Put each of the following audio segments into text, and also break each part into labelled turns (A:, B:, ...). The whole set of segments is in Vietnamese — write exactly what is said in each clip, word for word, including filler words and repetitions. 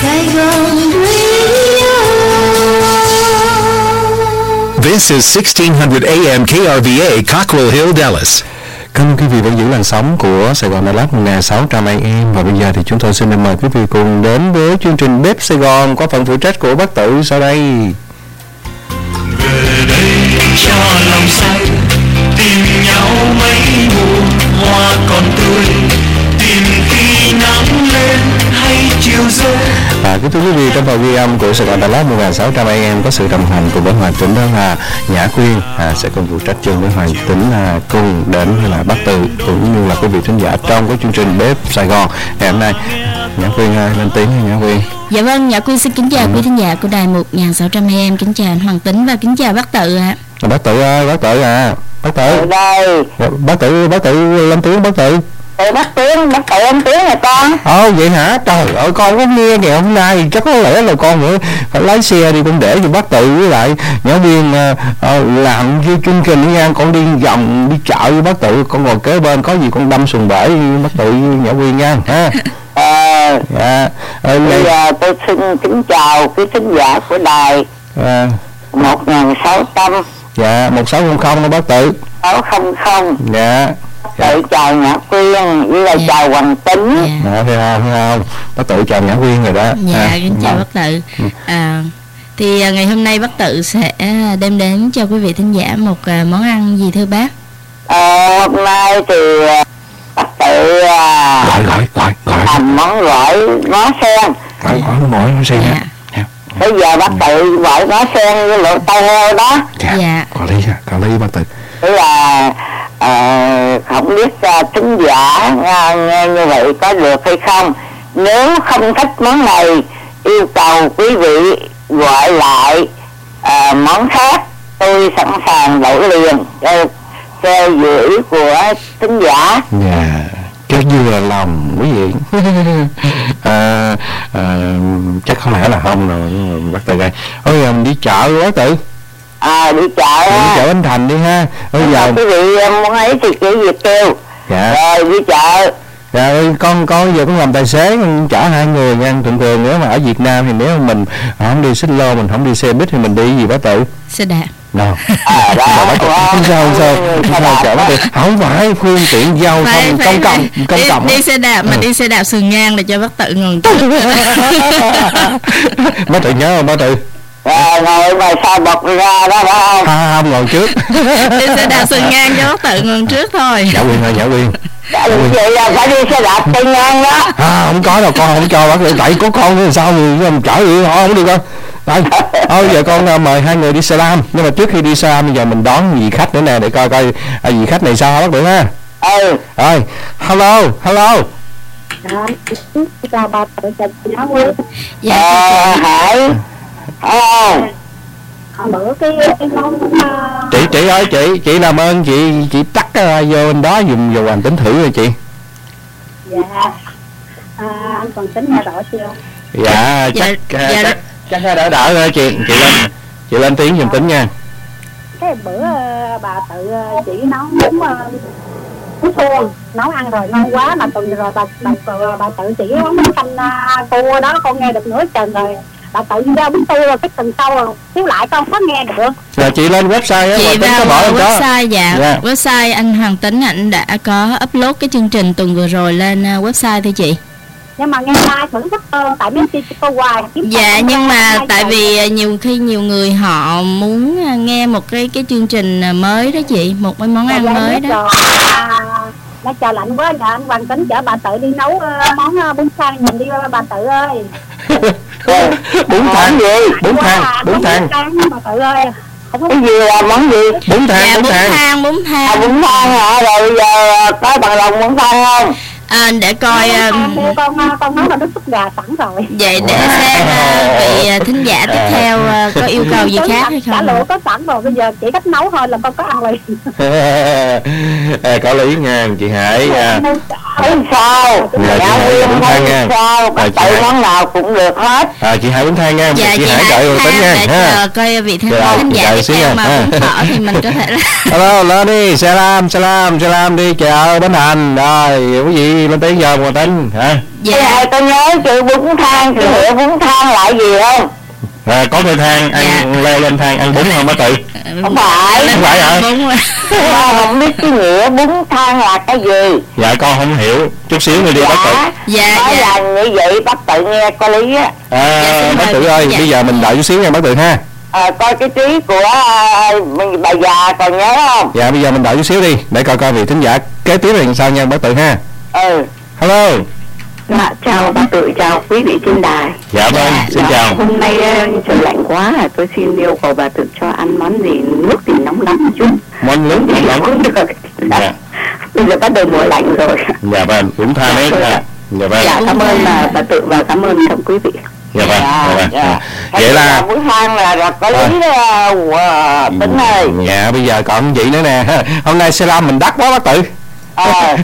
A: This is sixteen hundred A M K R V A, Cockrell Hill, Dallas.
B: Cảm ơn quý vị vẫn giữ làn sóng của Sài Gòn Dallas một nghìn sáu trăm A M. Và bây giờ thì chúng tôi xin mời quý vị cùng đến với chương trình Bếp Sài Gòn có phần phụ trách của bác Tự sau đây.
C: Về đây cho lòng say, tìm nhau mấy mùa hoa còn tươi, tìm khi nắng lên hay chiều rơi.
B: À, kính thưa quý vị, trong phần ghi âm của Sài Gòn Dallas một nghìn sáu trăm A M có sự đồng hành cùng với Hoàng Tính, đó là Nhã Quyên à, sẽ cùng phụ trách chung với Hoàng Tính là cùng đến với là bác Tự cũng như là quý vị thính giả trong cái chương trình Bếp Sài Gòn ngày hôm nay. Nhã Quyên ơi, lên tiếng Nhã Quyên.
D: Dạ vâng, Nhã Quyên xin kính chào ừ. quý thính giả của đài một nghìn sáu trăm A M, kính chào anh Hoàng Tính và kính chào bác Tự ạ.
B: À. Bác Tự ơi, bác Tự à, bác Tự.
E: Đây.
B: Bác Tự, bác Tự lên tiếng bác Tự.
E: Tự bác tiếng, bác Tự lên tiếng nè con.
B: Ồ vậy hả? Trời ơi, con có nghe ngày hôm nay chắc có lẽ là con nữa phải lái xe đi, con để cho bác Tự với lại Nhã Quyên uh, uh, làm cái chương trình nha. Con đi vòng đi chợ với bác Tự, con ngồi kế bên, có gì con đâm sườn bể bác Tự với Nhã Quyên nha ha.
E: À,
B: dạ.
E: Bây đây... giờ tôi xin kính chào quý thính giả của đài
B: à.
E: một nghìn sáu trăm.
B: Dạ, một sáu không không đó bác Tự.
E: sáu không không.
B: Dạ.
E: Tự chào Nhã Quyên với là dạ. chào Hoàng Tính.
B: Dạ, dạ thấy không, thấy không? Bác Tự chào Nhã Quyên rồi đó.
D: Dạ, à, kính chào bác Tự. À, thì ngày hôm nay bác Tự sẽ đem đến cho quý vị thính giả một món ăn gì thưa bác?
E: À, hôm nay thì bác Tự
B: gọi gọi gọi gọi
E: làm món gỏi ngó sen.
B: Gọi gọi ngõ sen.
D: Dạ.
B: Dạ.
E: Bây giờ bác Tự gọi ngó sen với lộn tàu heo đó.
B: Dạ. Dạ. Có lý, có lý bác Tự.
E: Tức là à, không biết uh, thính giả uh, nghe như vậy có được hay không. Nếu không thích món này, yêu cầu quý vị gọi lại uh, món khác, tôi sẵn sàng đổi liền theo, theo dự ý của thính giả.
B: Dạ, cho như là lòng quý vị. à, à, chắc có lẽ là không rồi bác Tự ơi. Ôi giờ mình đi chợ bác Tự.
E: À đi chợ
B: đi chợ Bến Thành đi ha. Bây giờ
E: quý vị muốn ấy thì chỉ việc kêu.
B: Dạ.
E: Rồi đi chợ.
B: Dạ con con giờ con làm tài xế, con chở hai người nha. Thường thường nếu mà ở Việt Nam thì nếu mà mình không đi xích lô, mình không đi xe buýt thì mình đi gì bác Tự?
D: Xe đạp.
B: Đâu?
E: À đó.
B: Không sao không sao. Không sao chở bác Tự. Không phải phương tiện giao thông công cộng công
D: đi,
B: cộng.
D: Đi xe đạp mà ừ. đi xe đạp sườn ngang để cho bác Tự ngồi trước.
B: Bác Tự nhớ không bác Tự?
E: À, ngồi mà sao bật ra đó phải không?
B: À, không ngồi trước.
D: Đi xe đạp sườn ngang cho bác Tự ngồi trước thôi.
B: Nhã Quyên ơi, Nhã Quyên.
E: Vậy là phải đi xe đạp sườn ngang đó.
B: À không có đâu, con không cho bác Tự, tại có con nữa sao mình chở gì họ không được đâu. Đây, thôi giờ con mời hai người đi xe lam, nhưng mà trước khi đi xe lam bây giờ mình đón vị khách nữa nè để coi coi à, vị khách này sao bác Tự ha.
E: Ừ.
B: Rồi, hello, hello.
F: Chào bà Tự, chào chị Nhã Quyên.
D: Dạ.
E: À, Hải. À.
F: Bữa cái cái món
B: chị chị ơi chị chị làm ơn chị chị tắt cái vô bên đó dùng vô Hoàng Tính thử rồi chị.
F: Dạ. À, anh còn tính nghe rõ chưa?
B: Dạ chắc dạ, dạ, chắc chắc đỡ đỡ thôi chị chị lên chị lên tiếng giùm Tính nha.
F: Cái bữa bà Tự chỉ nấu bún bún cua nấu ăn rồi ngon quá mà tuần rồi bà bà, bà Tự chỉ món bánh canh cua đó con nghe được nửa chừng rồi. Bà Tự ra bún cua rồi cái tuần sau rồi chiếu lại con có nghe được.
B: Dạ chị lên website á,
D: chị vào
B: bỏ
D: website dạ. dạ website anh Hoàng Tính anh đã có upload cái chương trình tuần vừa rồi lên website thôi chị.
F: Nhưng mà nghe like vẫn rất hơn tại mấy chị cô hoài.
D: Dạ nhưng mà tại vì nhiều khi nhiều người họ muốn nghe một cái cái chương trình mới đó chị, một cái món ăn mới đó.
F: Nó chờ lạnh quá, nhà anh Hoàng Tính chở bà Tự đi nấu uh, món uh, bún thang nhìn đi bà Tự ơi.
B: Bún thang gì? Bún thang, bún thang.
F: Bà Tự ơi.
E: Cái gì là món gì?
B: Bún thang,
D: dạ,
B: bún
D: thang.
B: thang.
D: Bún thang,
E: à, bún thang hả? Rồi bây giờ có bằng lòng bún thang không?
D: À, để coi
F: um... con con nấu là nước súp gà sẵn rồi.
D: Vậy để wow. xem uh, vị thính giả tiếp theo uh, có yêu cầu gì khác hay không?
F: Cả lụa có sẵn rồi, bây giờ chỉ cách nấu thôi là con có ăn liền.
B: À, có lý nha chị Hải. À,
E: thấy sao?
B: Dạ, chị
E: Nhã
B: Hải
E: Quyên
B: bún
E: thấy
B: thang nha.
E: sao?
B: À,
E: Bác
B: chị
E: tự
B: Hải.
E: món nào cũng được hết.
B: À, chị Hải bún thang nha.
D: Dạ,
B: chị
D: chị
B: Hải
D: Hải
B: đợi rồi tính nha.
D: để
B: Ha.
D: chờ coi vị thính
B: Dạ,
D: khán
B: chị
D: giả
B: đợi
D: tiếp
B: xíu
D: theo
B: nha.
D: mà
B: Ha.
D: bún phở thì mình có thể là
B: Alo, lên đi, salam, salam, salam đi chợ Bến Thành. Rồi, quý vị lên tới giờ một tính hả?
E: Dạ.
D: dạ
E: Tôi nhớ chữ bún thang, chữ nghĩa bún thang là gì không?
B: À, có cây thang ăn
D: Dạ.
B: leo lên thang ăn bún không bác Tự?
E: Không phải.
B: Không phải hả?
D: bún rồi.
E: Con không biết cái nghĩa bún thang là cái gì.
B: Dạ con không hiểu, chút xíu nữa đi bác Tự.
E: Dạ,
D: Dạ,
E: nói
D: dạ.
E: là như vậy bác tự nghe có lý á.
B: À,
D: Dạ, xin
B: bác
D: mời
B: Tự
D: quý
B: ơi,
D: vị.
B: bây giờ mình đợi chút xíu nha bác Tự ha.
E: À, coi cái trí của à, bà già còn nhớ không?
B: Dạ bây giờ mình đợi chút xíu đi để coi coi vị thính giả kế tiếp là sao nha bác Tự ha.
E: Ừ.
B: Hello.
G: Dạ, chào bác Tự, chào quý vị trên đài.
B: Dạ vâng, xin
G: Dạ,
B: chào.
G: hôm nay ờ, trời lạnh quá, tôi xin yêu cầu bà Tự cho ăn món gì nước thì nóng lắm một chút.
B: Món nước
G: Thì
B: nóng lắm.
G: cũng được.
B: Dạ.
G: Bây giờ bắt đầu mùa lạnh rồi.
B: Dạ vâng, bún thang đấy. Dạ, dạ vâng.
G: Dạ, cảm ơn bà, bà Tự và cảm ơn các quý vị.
B: Dạ vâng. Dạ vâng.
E: Dạ.
B: Vậy là
E: bún thang là, là có lý đó. Wow, Tính ơi.
B: dạ bây giờ còn gì nữa nè. Hôm nay xe lam mình đắt quá bác Tự.
E: Ờ.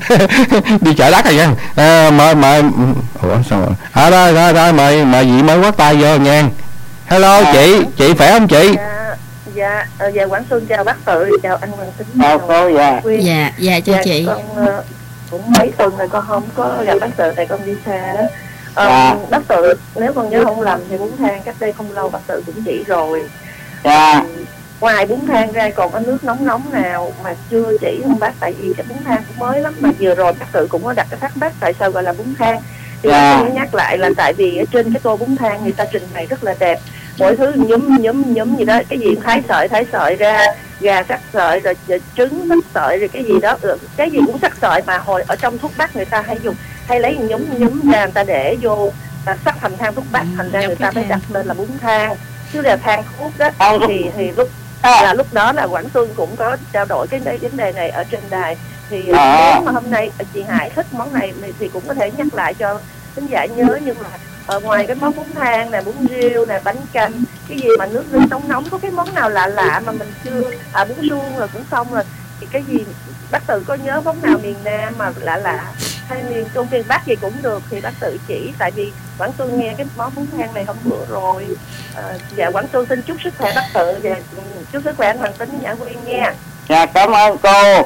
B: Đi chợ đắt rồi nha. À, mời mời ủa sao rồi? À rồi rồi rồi mời mời chị mới quát tay vô nha. Hello
E: À.
B: chị, chị khỏe không chị?
H: Dạ, dạ, ờ, dạ Quảng Xuân chào bác Tự, chào anh Hoàng Tính.
E: Chào cô, dạ.
H: Quyên.
D: dạ dạ cho
H: Dạ,
D: chị.
H: con ờ, cũng mấy tuần rồi con không có gặp bác Tự tại con đi xa đó. Ờ,
E: Dạ.
H: Bác Tự, nếu con nhớ không lầm thì bún thang cách đây không lâu bác Tự cũng chỉ rồi.
E: Dạ.
H: Ngoài bún thang ra còn có nước nóng nóng nào mà chưa chỉ không bác? Tại vì cái bún thang cũng mới lắm, mà vừa rồi bác Tự cũng có đặt cái thắc mắc tại sao gọi là bún thang. Thì
E: Dạ.
H: bác Tự nhắc lại là tại vì ở trên cái tô bún thang người ta trình bày rất là đẹp, mỗi thứ nhúm nhúm nhúm gì đó, cái gì cũng thái sợi thái sợi ra, gà sắc sợi rồi, rồi trứng sắc sợi rồi cái gì đó, ừ, cái gì cũng sắc sợi, mà hồi ở trong thuốc bắc người ta hay dùng hay lấy nhúm nhúm ra người ta để vô à, sắc thành than thuốc bắc, thành ra người ta mới đặt lên là bún thang chứ là than thuốc đó. thì thì lúc là lúc đó là Quảng Xuân cũng có trao đổi cái đây vấn đề này ở trên đài, thì
E: À.
H: nếu mà hôm nay chị Hải thích món này thì, thì cũng có thể nhắc lại cho khán giả nhớ. Nhưng mà ở ngoài cái món bún thang nè, bún riêu nè, bánh canh, cái gì mà nước nước nóng nóng, có cái món nào lạ lạ mà mình chưa à bún suông rồi cũng xong rồi, thì cái gì bác Tự có nhớ món nào miền Nam mà lạ lạ hay miền Trung miền Bắc gì cũng được thì bác Tự chỉ, tại vì Quảng Xuân nghe cái món bún thang này hôm bữa rồi. À, dạ Quảng Xuân xin chúc sức khỏe bác Tự và chúc sức khỏe anh Hoàng Tính, Nhã Quyên nha.
E: Dạ, cảm ơn cô.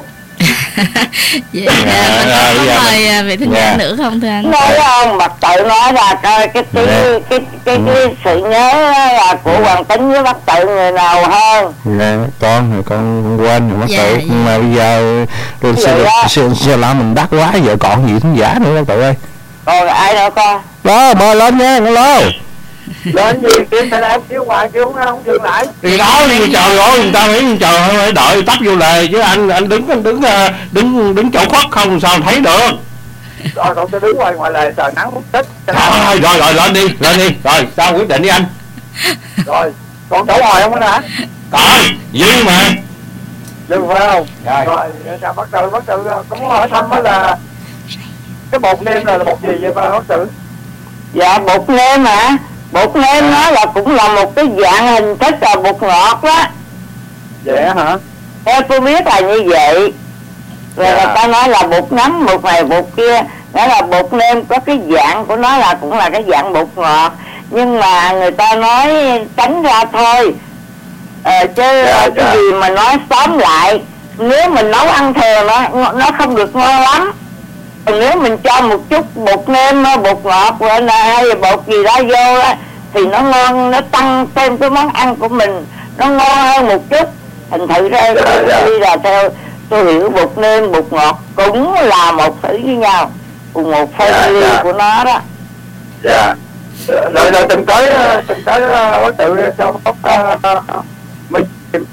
D: Dạ,
B: Dạ,
D: mình
B: dạ,
D: có
B: dạ.
D: mời à, vị thính
B: Dạ.
D: giả nữa không thưa anh?
E: Nói không, bác tự nói ra coi cái cái
B: Dạ.
E: cái cái, cái sự nhớ là của Hoàng Tính với bác tự người nào hơn.
B: Dạ, con rồi con quên rồi bác
D: Dạ,
B: Tự,
D: dạ.
B: nhưng mà bây giờ rồi
E: Vậy
B: xe,
E: đó.
B: xe, xe lam mình đắt quá, giờ còn gì thính giả nữa bác Tự ơi.
E: Còn ai nữa con?
B: Đó, mời lên nha, alo.
H: Lên gì kiếm phải làm kêu hoài kêu không không dừng lại.
B: Thì đó thì chờ rồi người ta phải chờ phải đợi tấp vô lề chứ anh anh đứng anh đứng ờ, đứng đứng chỗ khuất không sao thấy được.
H: Rồi còn tôi đứng ngoài ngoài lề trời nắng hút tích.
B: Rồi rồi rồi lên đi lên đi rồi sao quyết định đi anh.
H: Rồi còn chỗ ngồi không hả?
B: Còn dư mà.
H: Dừng phải không?
B: Rồi.
H: Rồi chào bác Tự, bác Tự có muốn hỏi thăm đó là cái bột nêm là bột gì vậy ba bác Tự?
E: Dạ, bột nêm hả? Bột nêm nó là cũng là một cái dạng hình thức là bột ngọt đó.
H: Vậy hả?
E: Theo tôi biết là như vậy. Rồi
H: Dạ.
E: người ta nói là bột nấm, bột này, bột kia. Đó là bột nêm có cái dạng của nó là cũng là cái dạng bột ngọt. Nhưng mà người ta nói tránh ra thôi. Ờ, chứ
H: Dạ,
E: cái
H: dạ.
E: gì mà nói xóm lại, nếu mình nấu ăn thường nó nó không được ngon lắm. Còn nếu mình cho một chút bột nêm, bột ngọt rồi là hay là bột gì đó vô đó, thì nó ngon, nó tăng thêm cái món ăn của mình, nó ngon hơn một chút. Thành thử ra đi là theo tôi hiểu bột nêm, bột ngọt cũng là một thứ với nhau, cùng một phân ly của nó đó.
H: Dạ. Rồi rồi từng tới từng tới bác Tự cho bác mình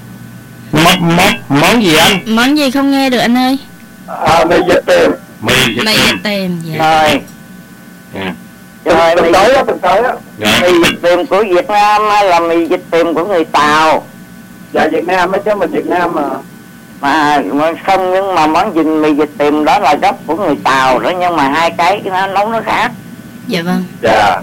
B: Món món món gì anh?
D: Món gì không nghe được anh ơi?
H: à, mì vịt tiền.
B: Mì
D: Mày tìm dạ.
E: Rồi,
B: Dạ.
E: rồi
H: Từng
E: mì,
H: tới đó, từng tới đó.
B: Dạ.
E: mì vịt tiềm của Việt Nam hay là mì vịt tiềm của người Tàu?
H: Dạ Việt Nam ấy chứ mình Việt Nam mà.
E: Mà, mà không, nhưng mà món vịt mì vịt tiềm đó là gốc của người Tàu đó, nhưng mà hai cái nó nấu nó khác.
D: Dạ vâng.
H: Dạ.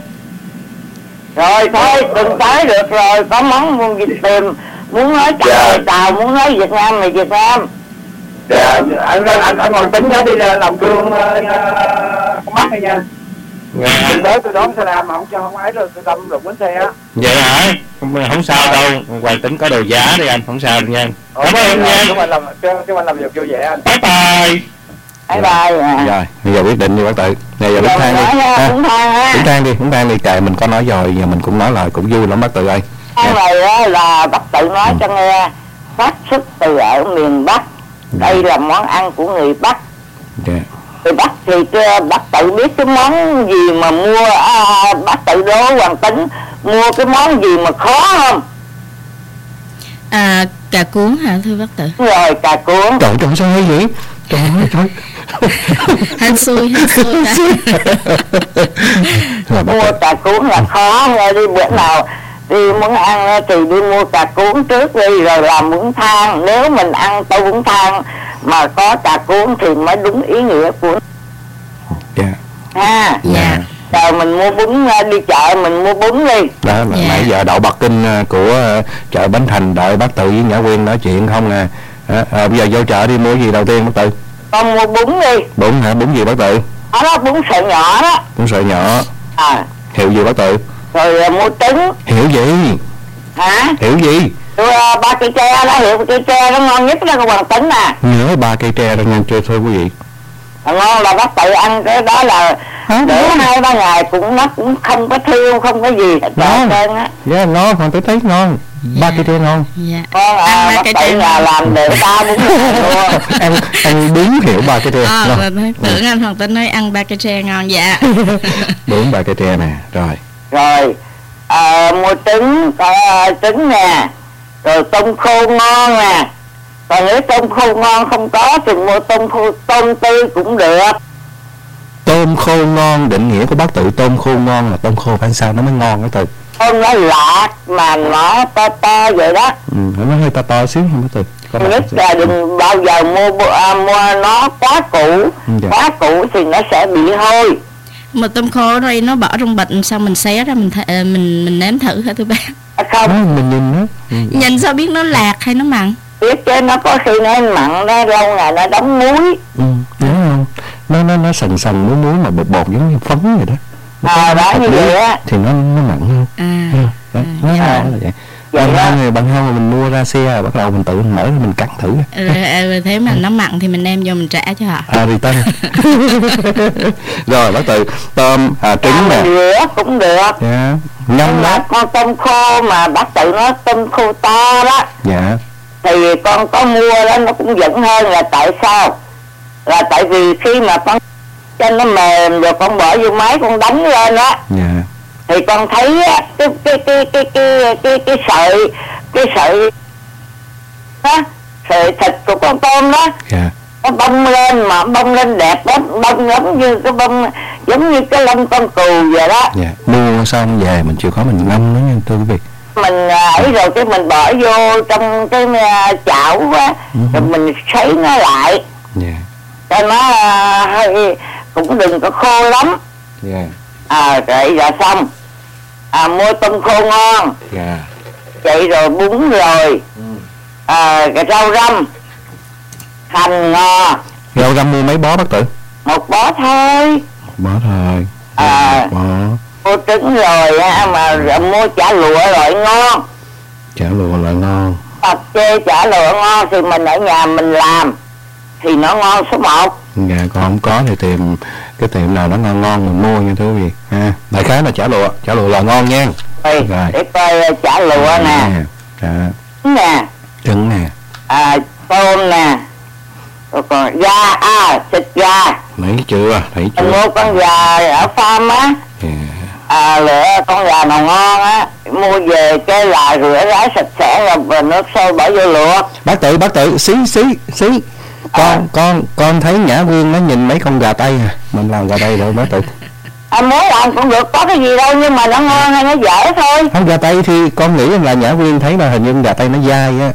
E: Rồi thôi, đừng tới được rồi, có món vịt tiềm, muốn nói chào
H: Dạ.
E: người Tàu, muốn nói Việt Nam thì Việt Nam.
I: Dạ, anh anh anh còn tính nhớ đi làm gương con mắt này nha. Dạ. Tới tôi đón xe làm mà không cho không ấy rồi tôi đâm lục bánh xe á.
B: Vậy hả? Không, không sao đâu, Hoàng Tính có đồ giá đi anh, không sao nha.
I: Cảm ơn em nha. Chúng anh làm chúng anh làm việc vui vẻ anh.
B: Bye bye.
E: Bye bye. À.
B: Rồi, bây giờ quyết định đi bác Tự. Bây giờ đứng thang đi. Đứng thang đi, đứng thang đi, kệ mình có nói rồi, giờ mình cũng nói lại cũng vui lắm bác Tự ơi.
E: Cái này đó là bác Tự nói ừ. cho nghe, phát xuất từ ở miền Bắc. Đây là món ăn của người Bắc.
B: Yeah.
E: Người Bắc thì bác Tự biết cái món gì mà mua, à, bác Tự đố Hoàng Tính mua cái món gì mà khó không?
D: À, cà cuốn hả thưa bác Tự?
E: Rồi, cà cuốn.
B: Trời trời sao hay vậy? Trời ơi trời.
D: Hên xui, hên xui.
E: Mua cà cuốn là khó, rồi đi bữa nào đi muốn ăn thì đi mua cà cuốn trước đi rồi làm bún thang. Nếu mình ăn tô bún thang mà có cà cuốn thì mới đúng ý nghĩa của
B: dạ
E: ha.
B: Dạ.
E: Rồi mình mua bún, đi chợ mình mua bún đi.
B: Đó là yeah. Nãy giờ đậu Bắc Kinh của chợ Bến Thành đợi bác Tự với Nhã Quyên nói chuyện không à. À, à bây giờ vô chợ đi mua gì đầu tiên bác Tự?
E: Con mua bún đi.
B: Bún hả? Bún gì bác Tự?
E: Đó, đó bún sợi nhỏ đó.
B: Bún sợi nhỏ.
E: À.
B: Hiệu gì bác Tự?
E: Rồi mua trứng.
B: Hiệu gì?
E: Hả?
B: Hiệu gì?
E: Tôi, uh, ba cây tre đó, hiệu cây tre nó ngon nhất đó con Hoàng Tính à.
B: Nhớ ba cây tre đó ngon chưa thưa quý vị?
E: À, ngon là bác Tự ăn cái đó là hả? Để hai ba ngày cũng nó cũng không có thiêu không có gì hết trơn á.
B: Dạ ngon, Hoàng Tử thấy ngon. Ba yeah. cây tre ngon.
D: Dạ.
E: Ngon à, bác Tự là làm để ba bốn luôn.
B: Ăn ăn đúng hiểu ba cây tre.
D: À, tưởng anh Hoàng Tính nói ăn ba cây tre ngon dạ.
B: Đúng ba cây tre nè, rồi.
E: Rồi à, mua trứng, có trứng nè, rồi tôm khô ngon nè. Còn nếu tôm khô ngon không có thì mua tôm khô, tôm tươi cũng được.
B: Tôm khô ngon, định nghĩa của bác Tự tôm khô ngon là tôm khô phải sao nó mới ngon cái Tự?
E: Tôm nó lạc mà nó to to vậy đó.
B: Ừ, nó hơi to to xíu không bác Tự?
E: Nhất là đừng bao giờ mua à, mua nó quá cũ, dạ. Quá cũ thì nó sẽ bị hôi.
D: Mà tôm khô ở đây nó bỏ trong bịch sao mình xé ra mình th- mình mình nếm thử hả thưa bác?
E: À, không.
B: À, mình nhìn nó. Ừ.
D: Nhìn sao biết nó lạc hay nó mặn?
E: Biết chứ nó có khi nó mặn nó lâu ngày nó đóng muối.
B: Ừ, đúng không? Nó nó nó sần sần muối muối mà bột bột giống như phấn vậy đó. Nó
E: à đó như vậy á.
B: Thì nó nó mặn hơn.
D: À.
B: Ừ, đó,
D: à,
B: nó
D: dạ.
B: là vậy. Bằng không thì bằng không mình mua ra xe bắt đầu mình tự mình mở mình cắn thử.
D: Ừ, thế mà nó mặn thì mình đem vô mình trả cho họ.
B: À thì tân. Rồi bác Tự tôm à, trứng nè.
E: Rửa cũng được.
B: Dạ. Ngâm đó.
E: Con tôm khô mà bác Tự nói tôm khô to đó.
B: Dạ.
E: Thì con có mua đó nó cũng vẫn hơn là tại sao? Là tại vì khi mà con cho nó mềm rồi con bỏ vô máy con đánh lên á.
B: Dạ.
E: Thì con thấy á, cái cái cái cái cái cái cái sợi cái sợi đó, sợi thịt của con tôm đó.
B: Dạ.
E: Nó bông lên mà bông lên đẹp lắm, bông giống như cái bông giống như cái lông con cừu vậy đó.
B: Dạ. Mua xong về mình chịu khó mình ngâm nó nha thưa quý vị. Mình
E: ấy rồi cái mình bỏ vô trong cái chảo á, uh-huh. Rồi mình sấy nó lại.
B: Dạ.
E: Cho nó uh, hơi cũng đừng có khô lắm.
B: Dạ.
E: À vậy là xong. À mua tôm khô ngon.
B: Dạ.
E: Vậy rồi bún rồi. Ừ. À cái rau răm, hành ngò.
B: Rau răm mua mấy bó bác Tự?
E: Một bó thôi.
B: Một bó thôi.
E: À
B: bó.
E: Mua trứng rồi á, mà mua chả lụa loại ngon.
B: Chả lụa loại ngon.
E: Hoặc chê chả lụa ngon thì mình ở nhà mình làm thì nó ngon số một.
B: Dạ, còn không có thì tìm cái tiệm nào nó ngon ngon mình mua nha thưa quý vị ha. Đại khái là chả lụa, chả lụa là ngon nha.
E: Rồi, rồi. Để coi chả lụa à, nè.
B: Dạ.
E: Trứng nè.
B: Trứng nè.
E: À, tôm nè. Rồi còn da, à, thịt gà.
B: Thấy chưa, thấy chưa.
E: Mình mua con gà ở farm á.
B: Yeah.
E: À, lựa con gà nào ngon á. Mua về cái là rửa ráo sạch sẽ rồi nước sôi bỏ vô luộc.
B: Bác Tự, bác Tự, xí, xí, xí. Con, à. con, con thấy Nhã Quyên nó nhìn mấy con gà Tây à. Mình làm gà Tây được bác Tự.
E: À, muốn làm cũng được, có cái gì đâu, nhưng mà nó ngon hay nó dễ thôi.
B: Không, gà Tây thì con nghĩ là Nhã Quyên thấy là hình như gà Tây nó dai á.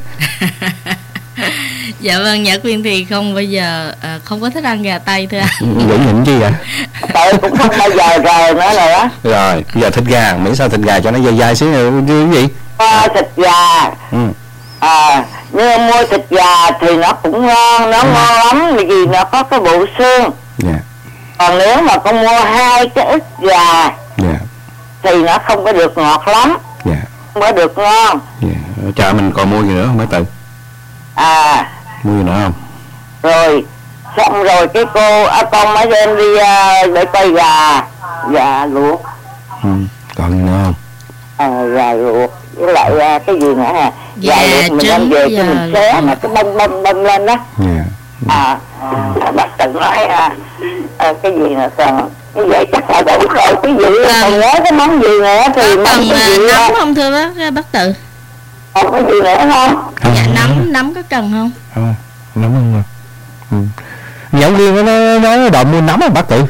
D: Dạ vâng, Nhã Quyên thì không bao giờ à, không có thích ăn gà Tây thưa anh.
B: Vẫn nhịn chi vậy?
E: Tôi cũng không bao giờ rồi nữa nữa.
B: Rồi, bây giờ thịt gà, miễn sao thịt gà cho nó dai dai xíu nữa chứ gì?
E: À, thịt gà.
B: Ừ.
E: À, như mua thịt gà thì nó cũng ngon, nó ngon lắm vì nó có cái bộ xương.
B: Dạ.
E: Còn nếu mà con mua hai cái ức gà
B: Dạ.
E: thì nó không có được ngọt lắm,
B: Dạ.
E: không có được ngon.
B: Dạ. Ở chợ mình còn mua gì nữa không bác Tự?
E: À,
B: Mua gì nữa không?
E: rồi xong rồi cái cô à, con mới đem đi à, để coi gà gà luộc.
B: Ừ. Còn gì nữa không?
E: À, gà luộc với lại à, cái gì nữa hả? Gà
D: Gà
E: luộc mình đem
D: trứng,
E: về
D: gà
E: cái mình xé mà cái bông bông bông lên đó.
B: Dạ.
E: À, bác Tự nói à, à, cái gì nữa còn cái vậy chắc là đủ rồi. Cái gì
D: À.
E: còn nhớ cái món gì nữa thì
D: Có
E: món
D: cần
E: cái
D: à,
E: gì
D: nấm
E: đó.
D: không thưa bác bác Tự?
E: Còn cái gì nữa không?
D: Dạ nấm nấm có cần không?
B: Không, nấm không rồi. Ừ. Nhậu Liên nó nói đòi mua nấm à bác Tự?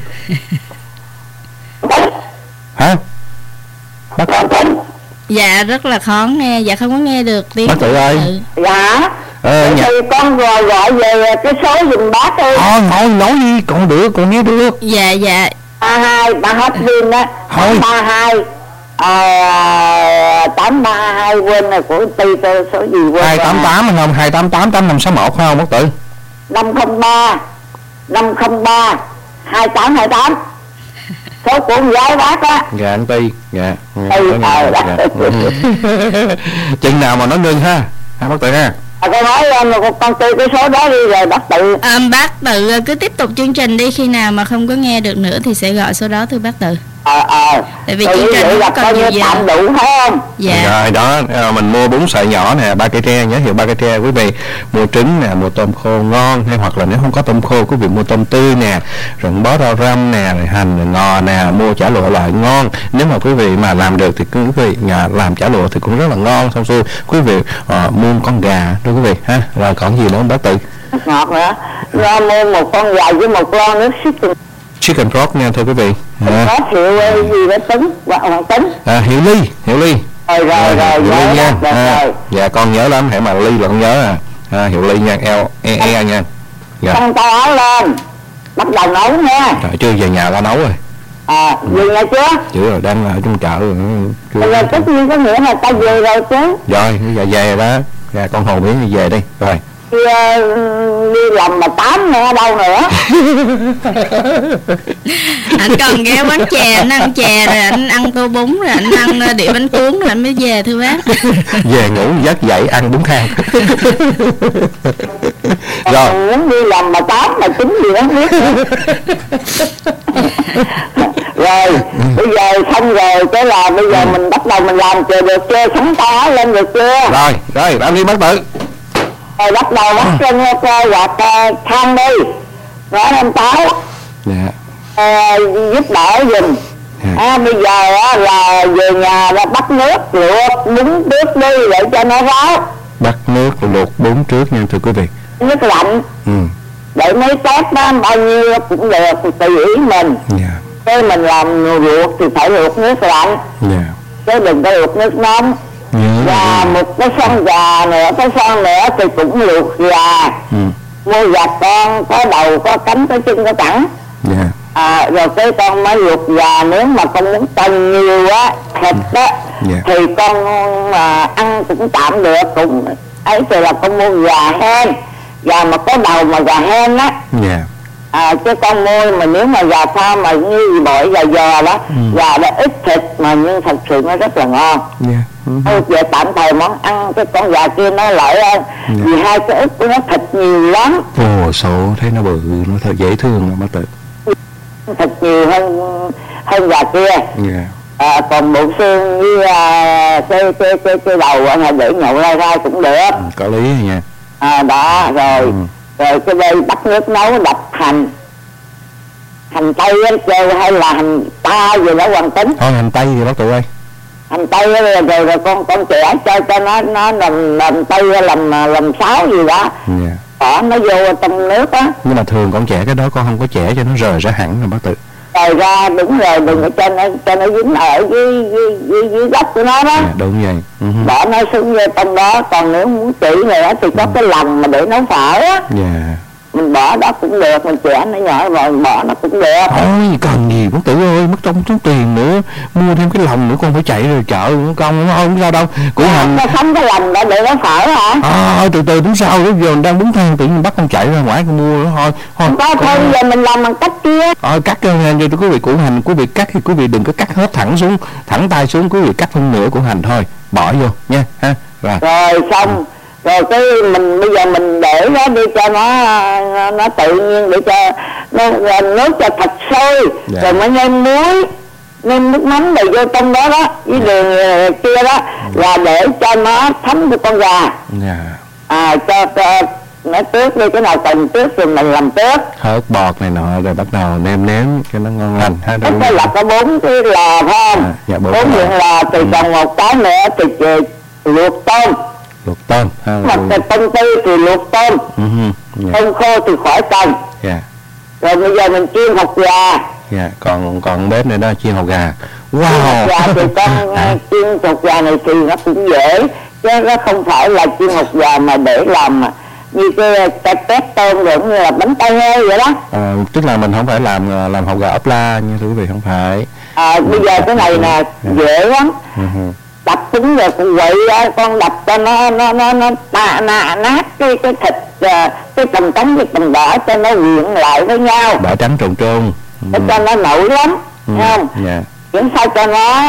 B: Hả? Bác
D: Dạ rất là khó nghe, dạ không có nghe được tiếng
B: Bác Tự ơi.
E: Dạ.
B: Ờ,
E: Thì
B: nhà...
E: con rồi gọi về cái số giùm bác đi.
B: Thôi, nói, nói đi, còn được, còn nghe được.
D: Dạ dạ.
E: ba hai ba hết pin á.
B: Thôi.
E: ba hai à, tám ba hai quên rồi của ty tôi số gì quên.
B: hai tám tám không? hai tám tám tám năm sáu một không bác Tự?
E: năm không ba năm không ba hai tám hai tám. Số của con gái bác á.
B: Dạ anh Ti. Dạ. Dạ.
E: Ti,
B: Có nghe
E: ờ,
B: được,
E: đó.
B: dạ. Ừ. Chừng nào mà nó ngưng ha? Ha bác Tự ha?
E: À, con nói em là con ty cái số đó đi rồi bác Tự.
D: À, bác Tự cứ tiếp tục chương trình đi, khi nào mà không có nghe được nữa thì sẽ gọi số đó thưa bác Tự.
E: Ờ ờ.
D: Tại vì
E: Rồi
D: chương
E: như
D: trình
E: vậy
D: không
E: là
D: còn
E: coi
D: nhiều
E: như
D: giờ.
E: tạm đủ phải không?
D: Dạ.
B: Rồi đó, à, mình mua bún sợi nhỏ nè, ba cây tre, nhớ hiệu ba cây tre quý vị. Mua trứng nè, mua tôm khô ngon, hay hoặc là nếu không có tôm khô quý vị mua tôm tươi nè, rồi bó rau răm nè, rồi hành, rồi ngò nè, mua chả lụa loại ngon. Nếu mà quý vị mà làm được thì quý vị nhà làm chả lụa thì cũng rất là ngon. Xong xuôi quý vị à, mua con gà đó quý vị ha. Rồi còn gì nữa không bác Tự?
E: Ngọt nữa. Ra mua một con gà với một lon nước chicken.
B: Chicken broth nha thưa quý vị. À,
E: Có hiệu ờ, gì đó Tính hoặc Hoàng Tính.
B: à, Hiệu Ly, Hiệu Ly.
E: Rồi rồi rồi
B: Hiệu
E: nhớ
B: Ly nha.
E: rồi,
B: À,
E: rồi.
B: dạ con nhớ lắm, hãy mà Ly là con nhớ à. À, Hiệu Ly nha, L E E nha. Dạ.
E: Tăng tay áo lên. Bắt đầu nấu nha.
B: Trời, chưa về nhà đã nấu rồi.
E: À, về nhà chưa?
B: Chưa rồi, đang ở trong chợ rồi. Chưa.
E: Rồi tất nhiên có nghĩa là ta về rồi chứ.
B: Rồi, bây giờ về rồi đó. Dạ, con Hồ Miến đi về đi. Rồi.
E: Đi, uh, đi làm mà tám nữa ở đâu nữa.
D: Anh còn ghé quán chè, anh ăn chè rồi anh ăn tô bún rồi anh ăn ờ, đĩa bánh cuốn rồi anh mới về thưa bác.
B: Về ngủ giấc dậy ăn bún thang. Rồi.
E: Còn muốn đi làm mà tám mà tính gì đó không biết nữa. Rồi bây giờ xong rồi cái là bây giờ mình bắt đầu mình làm chưa được chưa, sắn tay áo lên được chưa?
B: Rồi, rồi, làm đi bác Tự.
E: Rồi bắt đầu bắt lên quạt than đi, nói em táo
B: Dạ.
E: à, giúp đỡ giùm. À, bây giờ á, là về nhà là bắt nước luộc bún trước đi để cho nó ráo.
B: Bắt nước luộc bún trước nha thưa quý vị.
E: Nước lạnh.
B: Ừ.
E: Để mấy tép đó bao nhiêu cũng được tùy ý mình.
B: Dạ.
E: Cái mình làm luộc thì phải luộc nước lạnh.
B: Dạ.
E: Chứ đừng có luộc nước nóng.
B: Nhớ.
E: Và một cái son gà nữa, cái son nữa thì cũng luộc gà.
B: Ừ.
E: Mua gà con có đầu, có cánh, có chân, có cẳng.
B: Dạ.
E: À, rồi cái con mới luộc gà, nếu mà con muốn cần nhiều á thịt á
B: Dạ.
E: thì con mà ăn cũng tạm được, cũng ấy thì là con mua gà hen, gà mà có đầu mà gà hen á.
B: Dạ.
E: À, chứ con mua mà nếu mà gà pha mà như bội gà giò đó,
B: Ừ.
E: gà đã ít thịt mà nhưng thật sự nó rất là ngon.
B: Dạ. Ừ.
E: Thôi về tạm thời món ăn cái con gà kia nó lợi hơn.
B: Dạ.
E: Vì hai cái ức của nó thịt nhiều lắm,
B: Ồ, số thấy nó bự, nó thật dễ thương lắm bác Tự.
E: thịt nhiều hơn hơn gà kia.
B: Dạ.
E: À, còn bộ xương với à, cái, cái, cái, cái đầu là để nhậu lai rai cũng được.
B: Ừ, có lý rồi nha.
E: À, đó rồi.
B: Ừ.
E: Rồi cái đây bắt nước nấu đập hành hành tây á, chơi hay là hành ta gì đó Hoàng Tính.
B: Thôi hành tây thì bác Tự ơi.
E: Hành tây á, rồi, rồi, rồi con con trẻ chơi cho nó nó làm làm tây làm làm sáo gì đó.
B: Dạ.
E: Bỏ nó vô trong nước á.
B: Nhưng mà thường con trẻ cái đó con không có trẻ cho nó rời ra hẳn rồi bác Tự.
E: Rồi ra đúng rồi, đừng có cho nó cho nó dính ở dưới dưới, dưới, dưới gốc của nó đó.
B: Dạ, đúng vậy. Ừ.
E: Bỏ nó xuống vô trong đó. Còn nếu muốn chỉ nữa thì có cái lòng mà để nấu phở á.
B: Dạ.
E: mình bỏ đó cũng được, mình trẻ nó nhỏ rồi mình bỏ nó cũng được.
B: Thôi cần gì bác Tử ơi, mất trong tốn tiền nữa, mua thêm cái lồng nữa con phải chạy rồi chợ nữa con, nó không sao đâu. Củ hành
E: nó không cái lồng đã để nó phở hả?
B: À, từ từ đến sau, lúc giờ đang bún than tự nhiên bắt con chạy ra ngoài con mua nữa thôi. Thôi
E: không có, thôi giờ mình làm bằng cách kia.
B: Ờ, cắt cho quý vị củ hành, quý vị cắt thì quý vị đừng có cắt hết thẳng xuống, thẳng tay xuống, quý vị cắt phân nửa củ hành thôi, bỏ vô nha ha. Rồi.
E: Rồi xong, rồi cái mình bây giờ mình để nó đi cho nó nó, nó tự nhiên, để cho nó nước cho thật sôi, dạ. Rồi mới nêm muối, nêm nước mắm đầy vô trong đó đó, với đường kia đó, là để cho nó thấm vô con gà.
B: Dạ.
E: À cho, cho nó tước đi, cái nào cần tước thì mình làm tước.
B: Hớt bọt này nọ rồi bắt đầu nêm nếm cho nó ngon lành ha.
E: Cái cái là có bốn cái lò phải không? À, dạ, bốn miệng lò thì ừ. Còn một cái nữa thì luộc tôm.
B: Luộc tôm ha.
E: Hoặc là tôm tươi thì luộc tôm. Uh-huh. Yeah. Tôm khô thì khỏi cần.
B: Dạ.
E: Rồi bây giờ mình chiên hột gà.
B: Dạ, còn còn bếp này đó chiên hột gà.
E: Wow. Chiên hột gà thì con à. Chiên hột gà này thì nó cũng dễ, chứ nó không phải là chiên hột gà mà để làm như cái cái tép tôm rồi, như là bánh tay heo vậy đó.
B: À, tức là mình không phải làm làm hột gà ốp la như thưa quý vị, không phải.
E: À, bây giờ cái này nè dễ lắm. Uh-huh. Đập trứng rồi con quậy đó, con đập cho nó nó nó nó tạ nạ nát cái cái thịt, cái tầm trắng cái tầm đỏ cho nó quyện lại với nhau.
B: Đỏ trắng trộn trơn.
E: Để cho nó nổi lắm, ừ. Thấy không?
B: Yeah.
E: Khiến sao cho nó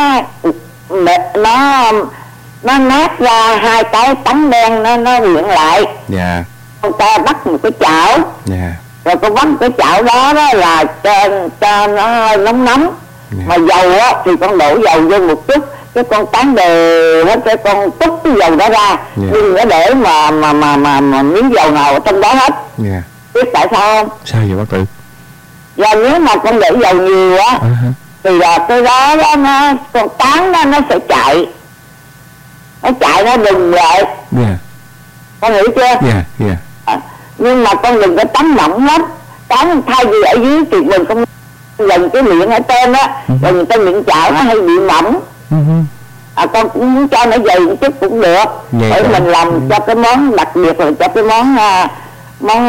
E: nó nó nát ra hai cái trắng đen, nó nó quyện lại.
B: Dạ.
E: Con ta bắt một cái chảo.
B: Dạ.
E: Rồi con bắt cái chảo đó đó là cho cho nó nóng nóng. Yeah. Mà dầu á thì con đổ dầu vô một chút, cái con tán đều hết, cái con túc cái dầu đó ra. Yeah. Nhưng nó để mà mà mà mà, mà miếng dầu nào ở trong đó hết.
B: Yeah.
E: Biết tại sao không?
B: Sao vậy bác Tử?
E: Và nếu mà con để dầu nhiều á, uh-huh. thì là cái đó, đó nó con tán đó nó sẽ chạy, nó chạy nó đừng lại.
B: Yeah.
E: Con hiểu chưa?
B: Yeah, yeah.
E: À, nhưng mà con đừng có tán mỏng lắm, tán thay vì ở dưới thì đừng con gần cái miệng ở trên á, uh-huh. Rồi người ta miệng chảo nó hay bị mỏng. Uh-huh. À, con cũng muốn cho nó dày một chút cũng được, vậy để mình làm uh-huh. cho cái món đặc biệt là cho cái món uh, món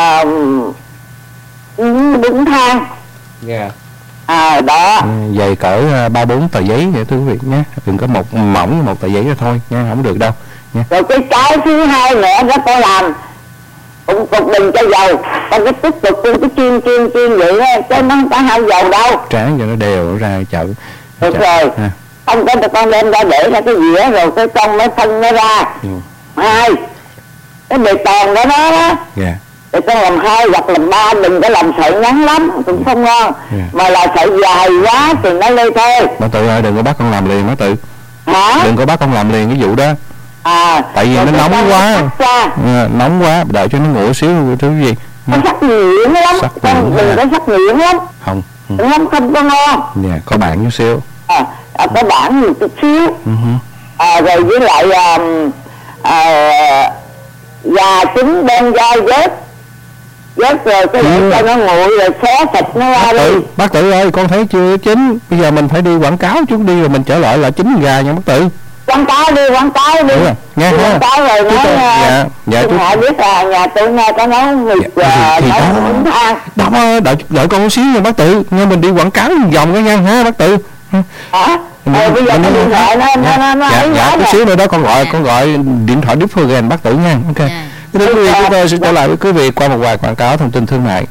E: uh, bún thang.
B: Dạ.
E: À đó.
B: Ừ, dày cỡ ba bốn tờ giấy vậy thưa quý vị nhé, đừng có một mỏng một tờ giấy đó thôi nha, không được đâu nha.
E: Rồi cái cái thứ hai nữa đó con làm cũng cục đừng cho dầu, con cái tiếp tục con cái chiên chiên chiên vậy đó, chứ nó không có hao dầu đâu.
B: Tráng cho nó đều ra chợ.
E: Được chợ. Rồi. À. Không có con đem ra để ra cái dĩa rồi cái con mới phân nó ra. Ừ. Hai cái bề toàn đó đó đó.
B: Dạ.
E: Để con làm hai hoặc làm ba, đừng có làm sợi ngắn lắm cũng không ngon. Yeah. Mà là sợi dài quá thì nó lê thôi.
B: Bác Tự ơi, đừng có bắt con làm liền bác Tự.
E: Hả?
B: Đừng có bắt con làm liền cái vụ đó.
E: À,
B: tại vì nó nóng quá. À, nóng quá, đợi cho nó nguội xíu thứ gì.
E: Nó sắc nhuyễn lắm, con đừng có sắc nhuyễn lắm.
B: Không.
E: Ừ. Không không có ngon.
B: Dạ, có bản chút xíu.
E: À, à có bản nhiều chút xíu. Uh-huh. À, rồi với lại à, à, gà trứng đem ra vớt vớt rồi cái để ừ. cho nó nguội rồi xé thịt nó ra đi.
B: Bác Tự ơi, con thấy chưa chín, bây giờ mình phải đi quảng cáo chút đi rồi mình trở lại là chín gà nha bác Tự.
E: Quảng cáo đi, quảng cáo đi.
B: Nghe
E: quảng cáo rồi nói
B: dạ, dạ,
E: tôi họ biết là nhà tôi nghe có nấu vịt
B: dạ, thì
E: nấu bún thang.
B: Đó, đợi đợi con xíu nha bác Tự, nghe mình đi quảng cáo vòng cái nha ha bác Tự.
E: Hả? Ờ, bây giờ cái điện thoại nó nó nó nó
B: dạ, dạ, chút xíu nữa đó con gọi con gọi điện thoại Different bác Tự nha. Ok. Thưa quý vị, chúng tôi sẽ trở lại với quý vị qua một vài quảng cáo thông tin thương mại.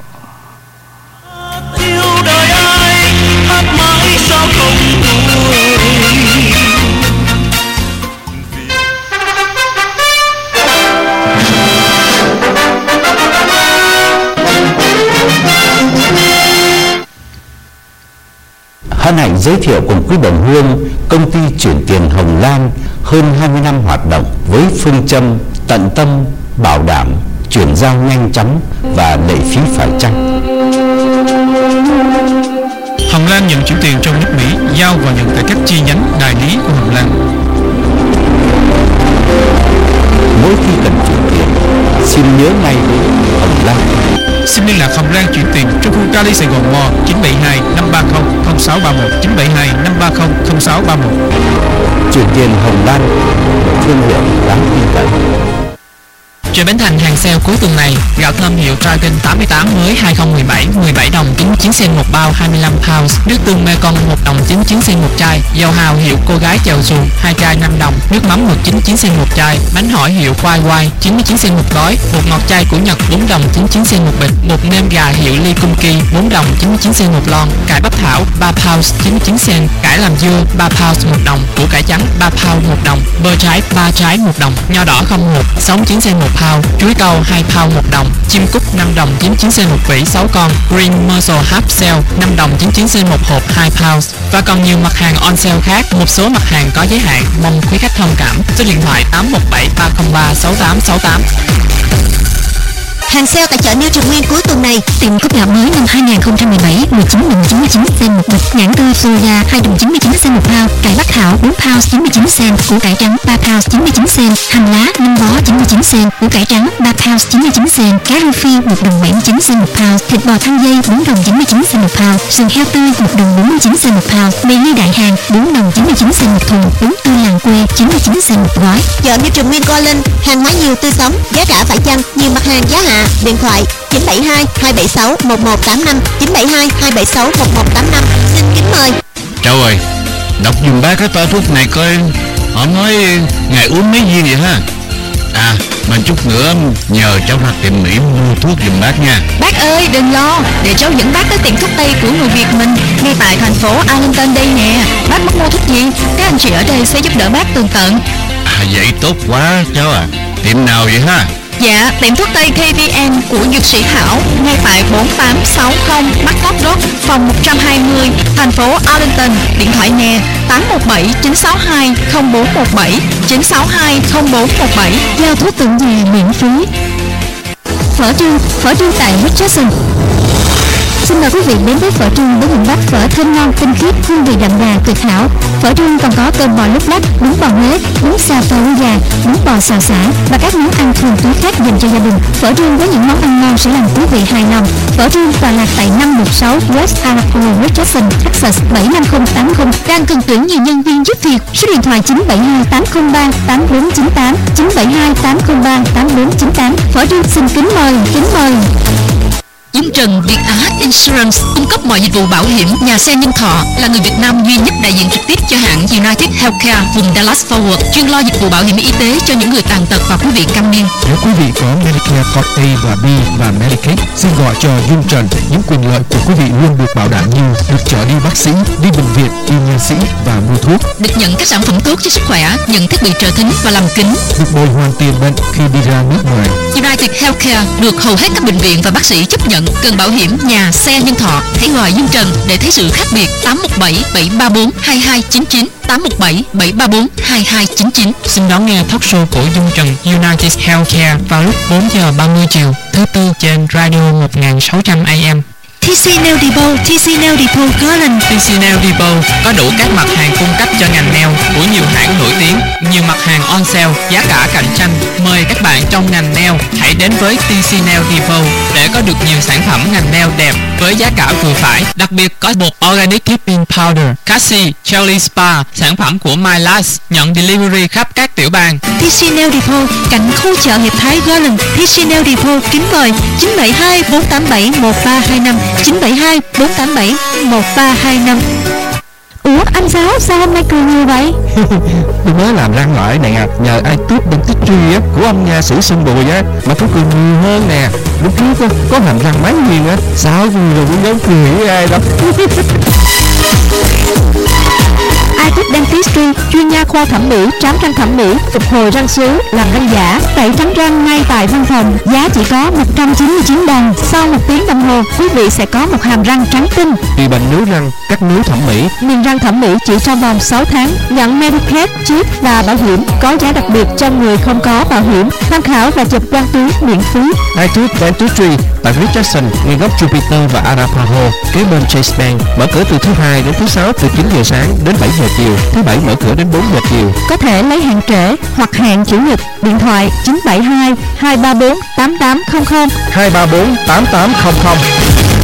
C: Yêu đời ai hát mãi sao không nguôi.
A: Hân hạnh giới thiệu cùng quý đồng hương công ty chuyển tiền Hồng Lan hơn hai mươi năm hoạt động với phương châm tận tâm, bảo đảm, chuyển giao nhanh chóng và lệ phí phải chăng.
J: Hồng Lan nhận chuyển tiền trong nước Mỹ, giao và nhận tại các chi nhánh đại lý của Hồng Lan.
A: Mỗi khi cần chuyển tiền, xin nhớ ngay với Hồng Lan.
J: Xin liên lạc Hồng Lan chuyển tiền trong khu Cali Sài Gòn Mò chín bảy hai năm ba không không sáu ba một chín bảy hai năm ba không không sáu ba một.
A: Chuyển tiền Hồng Lan, thương hiệu đáng tin cậy.
J: Trên Bến Thành hàng sale cuối tuần này, gạo thơm hiệu Dragon tám mươi tám mới hai không một bảy mười bảy đồng chín mươi chín sen một bao hai mươi lăm pounds, nước tương Mekong một đồng chín mươi chín sen một chai, dầu hào hiệu Cô Gái Chèo Xuồng hai chai năm đồng, nước mắm mực chín mươi chín sen một chai, bánh hỏi hiệu Quai Quai chín mươi chín sen một gói, bột ngọt chai của Nhật bốn đồng chín mươi chín sen một bịch, bột nêm gà hiệu Ly Cung Ki bốn đồng chín mươi chín sen một lon, cải bắp thảo ba pounds chín mươi chín sen, cải làm dưa ba pounds một đồng, củ cải trắng ba pounds một đồng, bơ trái ba trái một đồng, nho đỏ không hột sáu mươi chín sen một pound, chuối câu hai pound một đồng, chim cút năm đồng chín mươi chín sen một vỉ sáu con, Green Mercer Half Sale năm đồng chín mươi chín sen một hộp hai pounds, và còn nhiều mặt hàng on sale khác. Một số mặt hàng có giới hạn, mong quý khách thông cảm. Số điện thoại tám một bảy ba không ba sáu tám sáu tám.
K: Hàng sale tại chợ New Trần Nguyên cuối tuần này, tìm cốc gạo mới năm hai không một bảy mười chín đồng chín mươi chín sen một bịch, nhãn tươi soya hai đồng chín mươi chín sen một pound, cải bắp thảo bốn pounds chín mươi chín sen, củ cải trắng ba pounds chín mươi chín sen, hành lá năm bó chín mươi chín sen, củ cải trắng ba pounds chín mươi chín sen, cá rô phi một đồng bảy mươi chín sen một pound, thịt bò thăn dây bốn đồng chín mươi chín sen một pound, sườn heo tươi một đồng bốn mươi chín sen một pound, mì ly đại hàng bốn đồng chín mươi chín sen một thùng, bún tươi làng quê chín mươi chín sen một gói. Chợ New Trần Nguyên Go Linh, hàng hóa nhiều tươi sống, giá cả phải chăng, nhiều mặt hàng giá hạ. Điện thoại chín bảy hai hai bảy sáu một một tám năm, chín bảy hai hai bảy sáu một một tám năm. Xin kính mời.
A: Cháu ơi, đọc dùm bác cái toa thuốc này coi, họ nói ngày uống mấy viên vậy ha. À, mà chút nữa nhờ cháu ra tiệm Mỹ mua thuốc dùm bác nha.
K: Bác ơi, đừng lo, để cháu dẫn bác tới tiệm thuốc Tây của người Việt mình, ngay tại thành phố Arlington đây nè. Bác muốn mua thuốc gì, các anh chị ở đây sẽ giúp đỡ bác tường tận.
A: À, vậy tốt quá cháu à. Tiệm nào vậy ha?
K: Dạ, tiệm thuốc Tây ca vê en của Dược sĩ Hảo, ngay tại bốn tám sáu không Market Road, phòng một trăm hai mươi, thành phố Arlington. Điện thoại nè tám một bảy chín sáu hai không bốn một bảy, chín sáu hai không bốn một bảy. Giao thuốc tận nhà miễn phí. Phở Trương, phở Trương tại Richardson. Xin mời quý vị đến với Phở Trương với những bát phở thơm ngon, tinh khiết, hương vị đậm đà tuyệt hảo. Phở Trương còn có cơm bò lúc lắc, bún bò Huế, bún xào phở gà, bún bò xào xả và các món ăn thuần túy khác dành cho gia đình. Phở Trương với những món ăn ngon sẽ làm quý vị hài lòng. Phở Trương tọa lạc tại năm một sáu West Arapahoe, Richardson, Texas bảy năm không tám không, đang cần tuyển nhiều nhân viên giúp việc. Số điện thoại chín bảy hai tám không ba tám bốn chín tám, chín bảy hai tám không ba tám bốn chín tám. Phở Trương xin kính mời, kính mời. Dung Trần Việt Á Insurance cung cấp mọi dịch vụ bảo hiểm nhà xe nhân thọ, là người Việt Nam duy nhất đại diện trực tiếp cho hãng United Healthcare vùng Dallas Fort Worth, chuyên lo dịch vụ bảo hiểm y tế cho những người tàn tật và quý vị cam niên.
J: Nếu quý vị có Medicare Part A và B và Medicaid, xin gọi cho Dung Trần. Những quyền lợi của quý vị luôn được bảo đảm như được chở đi bác sĩ, đi bệnh viện, đi nha sĩ và mua thuốc,
K: được nhận các sản phẩm tốt cho sức khỏe, nhận thiết bị trợ thính và làm kính,
J: được bồi hoàn tiền bệnh khi đi ra nước ngoài.
K: United Healthcare được hầu hết các bệnh viện và bác sĩ chấp nhận. Cần bảo hiểm nhà xe nhân thọ, hãy gọi Dung Trần để thấy sự khác biệt. Tám một bảy bảy ba bốn hai hai chín chín, tám một bảy bảy ba bốn hai hai chín chín.
J: Xin đón nghe talk show của Dung Trần United Healthcare vào lúc bốn giờ ba mươi chiều thứ tư trên radio một nghìn sáu trăm A M.
K: tê xê Nail Depot, tê xê Nail Depot Garland.
J: tê xê Nail Depot có đủ các mặt hàng cung cấp cho ngành nail của nhiều hãng nổi tiếng, nhiều mặt hàng on sale, giá cả cạnh tranh. Mời các bạn trong ngành nail hãy đến với tê xê Nail Depot để có được nhiều sản phẩm ngành nail đẹp với giá cả vừa phải. Đặc biệt có bột Organic Keeping Powder, Cassie, Jelly Spa, sản phẩm của My Life, nhận delivery khắp các tiểu bang.
K: tê xê Nail Depot cạnh khu chợ Hiệp Thái Garland. tê xê Nail Depot kính mời chín bảy hai bốn tám bảy một ba hai năm, chín bảy hai bốn tám bảy một ba hai năm. Ủa anh Sáu, sao hôm nay cười nhiều vậy?
B: Tôi mới làm răng lại nè, nhờ ai tút dentistry á của ông nha sĩ Xuân Bùi á mà tôi cười nhiều hơn nè. Lúc trước á có hàm răng máy nghiền á, sao vui rồi cũng giống cười với ai đâu.
K: iTech Dentistry, chuyên nha khoa thẩm mỹ, trám răng thẩm mỹ, phục hồi răng số, làm răng giả, tẩy trắng răng ngay tại văn phòng. Giá chỉ có một trăm chín mươi chín đồng. Sau một tiếng đồng hồ, quý vị sẽ có một hàm răng trắng tinh.
B: Trị bệnh nướu răng, cắt nướu thẩm mỹ,
K: niềng răng thẩm mỹ chỉ trong vòng sáu tháng. Nhận Medicaid, chip và bảo hiểm, có giá đặc biệt cho người không có bảo hiểm. Tham khảo và chụp quang tuyến miễn phí.
B: iTech Dentistry tại Richardson, ngay góc Jupiter và Arapahoe, kế bên Chase Bank. Mở cửa từ thứ hai đến thứ sáu từ chín giờ sáng đến bảy giờ chiều, thứ bảy mở cửa đến bốn giờ chiều.
K: Có thể lấy hẹn trễ hoặc hẹn chủ nhật. Điện thoại chín bảy hai hai ba bốn tám tám không không,
B: hai ba bốn tám tám không không.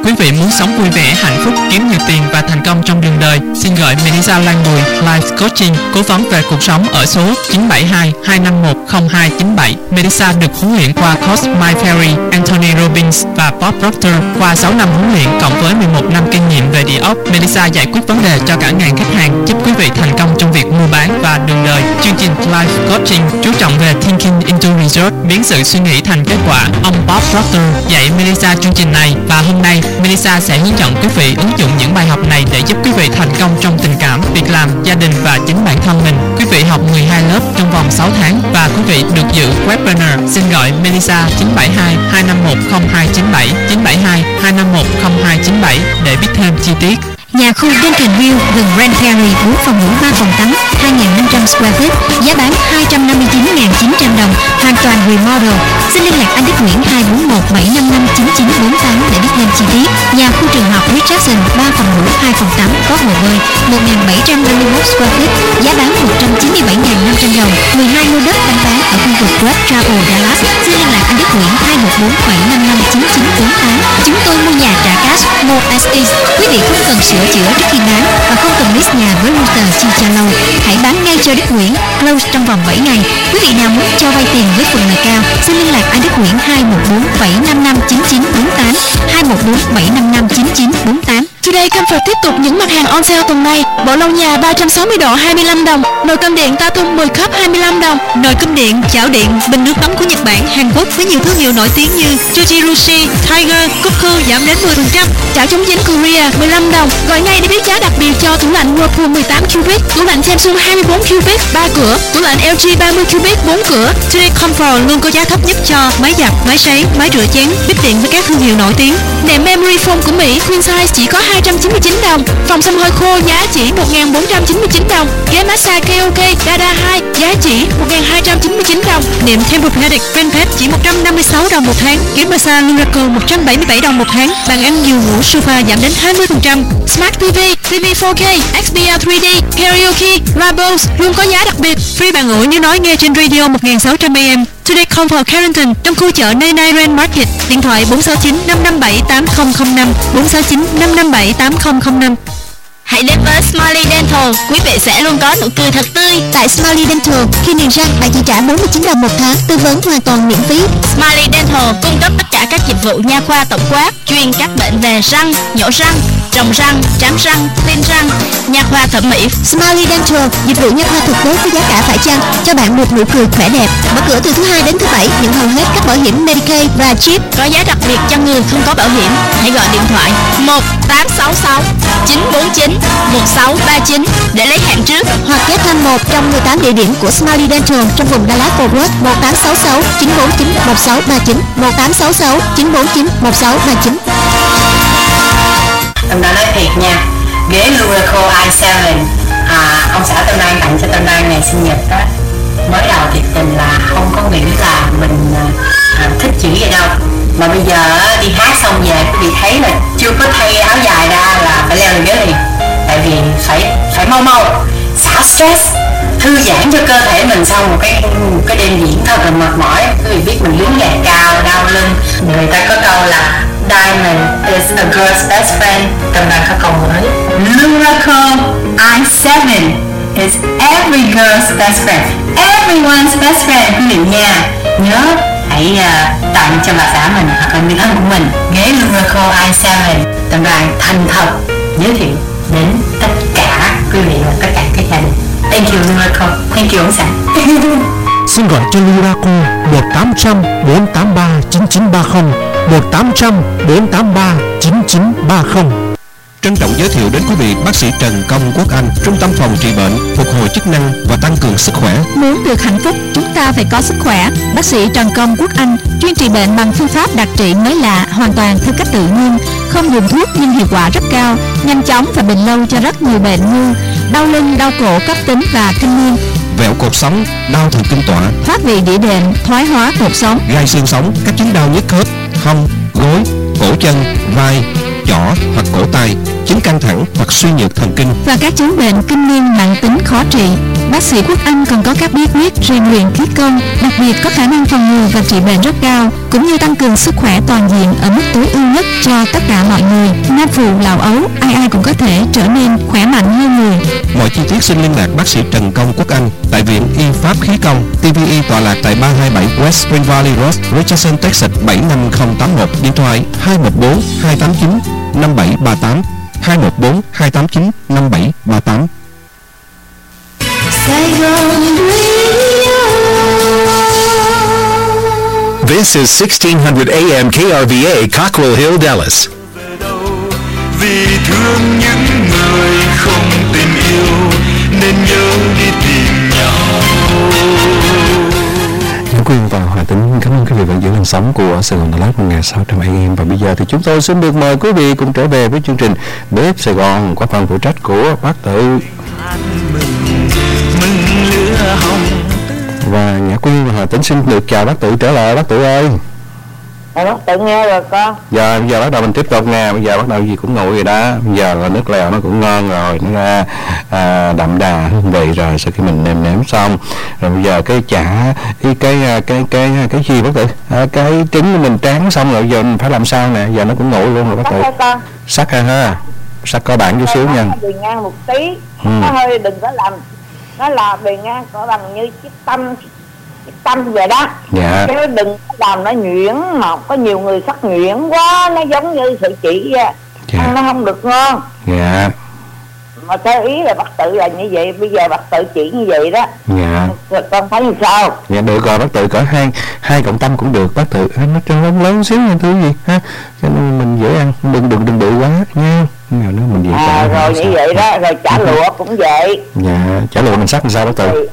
J: Quý vị muốn sống vui vẻ, hạnh phúc, kiếm nhiều tiền và thành công trong đường đời, xin gọi Melissa Lan Bùi Life Coaching, cố vấn về cuộc sống ở số chín bảy hai hai năm một không hai chín bảy. Melissa được huấn luyện qua course Mike Ferry, Anthony Robbins và Bob Proctor. Qua sáu năm huấn luyện cộng với mười một năm kinh nghiệm về địa ốc, Melissa giải quyết vấn đề cho cả ngàn khách hàng, giúp quý vị thành công trong việc mua bán và đường đời. Chương trình Life Coaching chú trọng về thinking into result, biến sự suy nghĩ thành kết quả. Ông Bob Proctor dạy Melissa chương trình này, và hôm nay Melissa sẽ hướng dẫn quý vị ứng dụng những bài học này để giúp quý vị thành công trong tình cảm, việc làm, gia đình và chính bản thân mình. Quý vị học mười hai lớp trong vòng sáu tháng và quý vị được giữ webinar. Xin gọi Melissa chín bảy hai hai năm một không hai chín bảy, chín bảy hai hai năm một không hai chín bảy để biết thêm chi tiết.
K: Nhà khu Duncan View gần Grand Prairie, bốn phòng ngủ ba phòng tắm, hai nghìn năm trăm square feet, giá bán hai trăm năm mươi chín nghìn chín trăm đồng, hoàn toàn remodel. Xin liên lạc anh Đức Nguyễn hai bốn một bảy năm năm chín chín bốn tám để biết thêm chi tiết. Nhà khu trường học Richardson, ba phòng ngủ hai phòng tắm, có hồ bơi, một nghìn bảy trăm năm mươi mốt square feet, giá bán một trăm chín mươi bảy nghìn năm trăm đồng, mười hai lô đất bán bán ở khu vực Red Chapel, Dallas. Xin liên lạc anh Đức Nguyễn hai một bốn bảy năm năm chín chín bốn tám. Chúng tôi mua nhà trả cash, mua as is. Quý vị không cần sửa chữa trước khi bán và không cần list nhà với router chi cho lâu. Hãy bán ngay cho Đức Nguyễn, close trong vòng bảy ngày. Quý vị nào muốn cho vay tiền với phần lời cao, xin liên lạc anh Đức Nguyễn hai một bốn bảy năm năm chín chín bốn tám, hai một bốn bảy năm năm chín chín bốn tám.
L: Today Comfort tiếp tục những mặt hàng on sale tuần này. Bộ lau nhà ba trăm sáu mươi độ hai mươi lăm đồng, nồi cơm điện Tatum mười cup hai mươi lăm đồng,
K: nồi cơm điện, chảo điện, bình nước nóng của Nhật Bản, Hàn Quốc với nhiều thương hiệu nổi tiếng như Jojirushi, Tiger, Cuckoo giảm đến mười phần trăm,
L: chảo chống dính Korea mười lăm đồng. Gọi ngay để biết giá đặc biệt cho tủ lạnh Whirlpool mười tám cubic, tủ lạnh Samsung hai mươi bốn cubic ba cửa, tủ lạnh lờ giê ba mươi cubic bốn cửa.
K: Today Comfort luôn có giá thấp nhất cho máy giặt, máy sấy, máy rửa chén, bếp điện với các thương hiệu nổi tiếng.
L: Nệm memory foam của Mỹ queen size chỉ có hai trăm chín mươi chín đồng, phòng xăm hơi khô giá chỉ một nghìn bốn trăm chín mươi chín đồng, ghế massage karaoke Dada hai giá chỉ một nghìn hai trăm chín mươi chín đồng,
K: nệm Tempur-Pedic Vanpet chỉ một trăm năm mươi sáu đồng một tháng, ghế massage Luraco một trăm bảy mươi bảy đồng một tháng, bàn ăn giường ngủ sofa giảm đến hai mươi phần trăm.
L: Smart ti vi, ti vi four K, ích pê lờ three D, karaoke, Rabos luôn có giá đặc biệt.
K: Free bàn ủi nếu nói nghe trên radio một nghìn sáu trăm A M. Today Comfort Carrington trong khu chợ Nay Nay Rand Market. Điện thoại bốn sáu chín năm năm bảy tám không không năm, bốn sáu chín năm năm bảy tám không không năm.
D: Hãy đến với Smiley Dental, quý vị sẽ luôn có nụ cười thật tươi.
K: Tại Smiley Dental, khi niềng răng bạn chỉ trả bốn mươi chín đồng một tháng, tư vấn hoàn toàn miễn phí.
D: Smiley Dental cung cấp tất cả các dịch vụ nha khoa tổng quát, chuyên các bệnh về răng, nhổ răng, trồng răng, trám răng, tiêm răng, nha khoa thẩm mỹ.
K: Smiley Dental, dịch vụ nha khoa thực tế với giá cả phải chăng, cho bạn một nụ cười khỏe đẹp. Mở cửa từ thứ hai đến thứ bảy, nhận hầu hết các bảo hiểm Medicaid và Chip.
D: Có giá đặc biệt cho người không có bảo hiểm. Hãy gọi điện thoại một tám sáu sáu chín bốn chín một sáu ba chín để lấy hẹn trước,
K: hoặc ghé thăm một trong mười tám địa điểm của Smiley Dental trong vùng Dallas Fort Worth. Một tám sáu sáu chín bốn chín một sáu ba chín, một tám sáu sáu chín bốn chín một sáu ba chín.
M: Tâm Đan nói thiệt nha, ghế Luraco i seven à, ông xã Tâm Đan tặng cho Tâm Đan ngày sinh nhật đó. Mới đầu thiệt tình là không có nghĩ là mình à, thích chữ vậy đâu, mà bây giờ đi hát xong về quý vị thấy là chưa có thay áo dài ra là phải leo lên ghế liền, tại vì phải phải mau mau xả stress, thư giãn cho cơ thể mình sau một cái một cái đêm diễn thật là mệt mỏi. Quý vị biết mình đứng dàn cao đau lưng, người ta có câu là Diamond is a girl's best friend. Tâm Đan có câu mới, Luraco i seven is every girl's best friend, everyone's best friend. Quý vị nha, nhớ hãy uh, tặng cho bà xã mình hoặc là người thân của mình ghế Luraco i seven. Tâm Đan thành thật giới thiệu đến tất cả quý vị và tất cả các gia đình. Thank you Luraco, thank you ông xã.
N: Xin gọi cho Luraco một tám trăm bốn tám ba chín chín ba không, một tám trăm bốn tám ba chín chín ba không.
B: Trân trọng giới thiệu đến quý vị bác sĩ Trần Công Quốc Anh, Trung tâm phòng trị bệnh, phục hồi chức năng và tăng cường sức khỏe.
K: Muốn được hạnh phúc, chúng ta phải có sức khỏe. Bác sĩ Trần Công Quốc Anh chuyên trị bệnh bằng phương pháp đặc trị mới lạ, hoàn toàn theo cách tự nhiên, không dùng thuốc nhưng hiệu quả rất cao, nhanh chóng và bền lâu cho rất nhiều bệnh như đau lưng, đau cổ cấp tính và kinh niên,
B: vẹo cột sống, đau thần kinh tọa,
K: thoát vị đĩa đệm, thoái hóa cột sống,
B: gai xương sống, các chứng đau nhức khớp, hông, gối, cổ chân, vai, chỏ hoặc cổ tay.
N: chứng căng thẳng hoặc suy nhược thần kinh
K: và các chứng bệnh kinh niên mãn tính khó trị. Bác sĩ Quốc Anh còn có các bí quyết rèn luyện khí công, đặc biệt có khả năng phòng ngừa và trị bệnh rất cao, cũng như tăng cường sức khỏe toàn diện ở mức tối ưu nhất cho tất cả mọi người. Nam phụ lão ấu, ai ai cũng có thể trở nên khỏe mạnh hơn người.
N: Mọi chi tiết xin liên lạc bác sĩ Trần Công Quốc Anh tại Viện Y Pháp Khí Công, tê vê e tọa lạc tại ba hai bảy West Spring Valley Road, Richardson, Texas bảy năm không tám một. Điện thoại hai một bốn hai tám chín năm bảy ba tám, hai một bốn hai tám chín năm bảy ba tám.
O: This is sixteen hundred A M K R V A, Cockrell Hill, Dallas.
C: Vì thương những người không tình yêu nên nhớ đi tìm nhau.
B: Nhã Quyên và Hòa Tính cảm ơn quý vị vẫn giữ làn sóng của Sài Gòn Đà Lạt một nghìn sáu trăm A M. Và bây giờ thì chúng tôi xin được mời quý vị cùng trở về với chương trình Bếp Sài Gòn qua phần phụ trách của bác Tự. Và Nhã Quyên và Hòa Tính xin được chào bác Tự trở lại. Bác Tự ơi.
E: Bác Tự nghe rồi con.
B: Giờ bây giờ bắt đầu mình tiếp tục nha. Bây giờ bắt đầu gì cũng nguội rồi đó. Bây giờ là nước lèo nó cũng ngon rồi, nó ra à, đậm đà hương vị rồi sau khi mình nêm nếm xong. Rồi bây giờ cái chả cái cái cái cái cái, cái gì bác Tự? À, cái trứng mình tráng xong rồi giờ mình phải làm sao nè? Giờ nó cũng nguội luôn rồi bác Tự. Sắc ha ha. Sắc có bản chút xíu nha.
E: Bề ngang một tí.
B: Ừ.
E: Nó hơi đừng có làm nó là bề ngang có bằng như chiếc tâm chiếc tâm vậy đó.
B: Dạ.
E: Chứ đừng làm nó nhuyễn, mà có nhiều người sắc nhuyễn quá, nó giống như sợi chỉ vậy. Dạ. Ăn nó không được ngon.
B: Dạ.
E: Mà theo ý là bác Tự là như vậy, bây giờ bác Tự chỉ như vậy đó.
B: Dạ.
E: Con thấy như sao?
B: Dạ được rồi bác Tự, cỡ hai hai cộng tâm cũng được bác Tự. Nó trông lớn lớn xíu nha thứ gì ha, cho nên mình dễ ăn, đừng đừng đừng bự quá nha. Nào nữa mình dễ
E: à, rồi như vậy đó. Rồi chả lụa cũng vậy.
B: Dạ, chả lụa mình sắc làm sao bác Tự?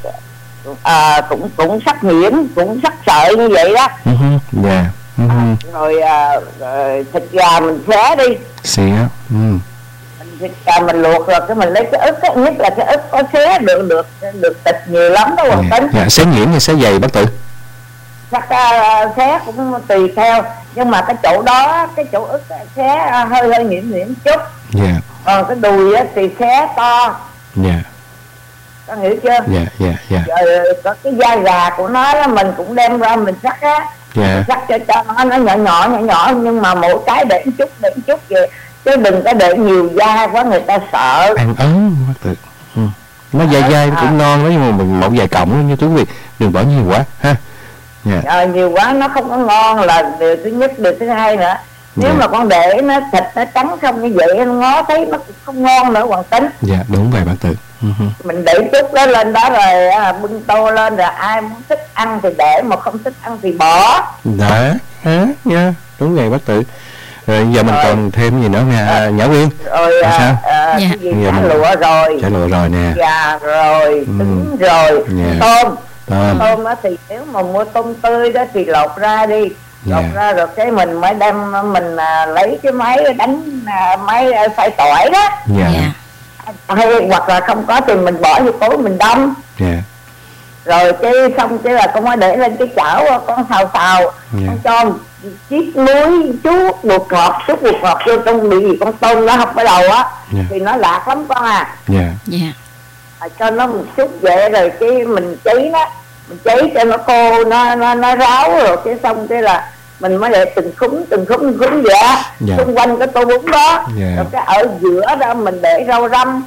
E: À, cũng cũng sắc nhuyễn, cũng sắc sợi như vậy đó.
B: Uh-huh. Dạ. Uh-huh.
E: Rồi, à, rồi thịt gà mình xé đi.
B: Xé. Ừ.
E: Thịt gà mình luộc rồi cái mình lấy cái ức á, nhất là cái ức có xé được được được thịt nhiều lắm đó Hoàng Tính.
B: Dạ, xé nhuyễn hay xé dày bác Tự?
E: Chắc uh, xé cũng tùy theo, nhưng mà cái chỗ đó cái chỗ ức xé uh, hơi hơi nhuyễn nhuyễn chút.
B: Dạ.
E: Còn cái đùi á thì xé to.
B: Dạ.
E: Con hiểu chưa?
B: Dạ, dạ, dạ.
E: Rồi có cái da gà của nó đó mình cũng đem ra mình sắc á.
B: Dạ.
E: Mình sắc cho cho nó nó nhỏ nhỏ nhỏ nhỏ, nhưng mà mỗi cái để một chút để một chút vậy, chứ đừng có để nhiều da quá người ta sợ.
B: Ăn ớn bác Tự. Ừ. Nó dai dai nó cũng ngon đó, nhưng mà mình một vài cọng như quý vị đừng bỏ nhiều quá ha.
E: Yeah. Rồi nhiều quá nó không có ngon là điều thứ nhất, điều thứ hai nữa. Nếu yeah. mà con để nó thịt nó trắng không như vậy nó ngó thấy nó cũng không ngon nữa Hoàng Tính.
B: Dạ đúng vậy bác Tự. Uh-huh.
E: Mình để chút đó lên đó rồi à, bưng tô lên rồi ai muốn thích ăn thì để, mà không thích ăn thì bỏ.
B: Đã hả nha, đúng vậy bác Tự. Rồi giờ mình rồi. còn thêm gì nữa nha à, Nhã Quyên.
E: Rồi à,
B: sao?
E: À, dạ. Cái gì chả mình... lụa rồi.
B: Chả lụa rồi nè.
E: Dạ rồi, trứng ừ. rồi, yeah. tôm. Tôm. Tôm đó thì nếu mà mua tôm tươi đó thì lột ra đi. Lột yeah. ra rồi cái mình mới đem mình à, lấy cái máy đánh à, máy xay tỏi đó.
B: Dạ. Yeah.
E: Hay hoặc là không có thì mình bỏ vô cối mình đâm.
B: Dạ. Yeah.
E: Rồi cái xong cái là con mới để lên cái chảo con xào xào. Yeah. Con cho chiếc muối chút bột ngọt, chút bột ngọt vô trong bị gì con tôm nó hấp ở đầu á. Yeah. Thì nó lạc lắm con à.
B: Dạ.
K: Dạ.
E: À, cho nó một chút vậy rồi cái mình cháy nó, mình cháy cho nó khô, nó nó nó ráo rồi cái xong cái là mình mới để từng khúng từng khúng từng khúng vậy á. Yeah. Xung quanh cái tô bún đó. Yeah. Rồi cái ở giữa đó mình để rau răm,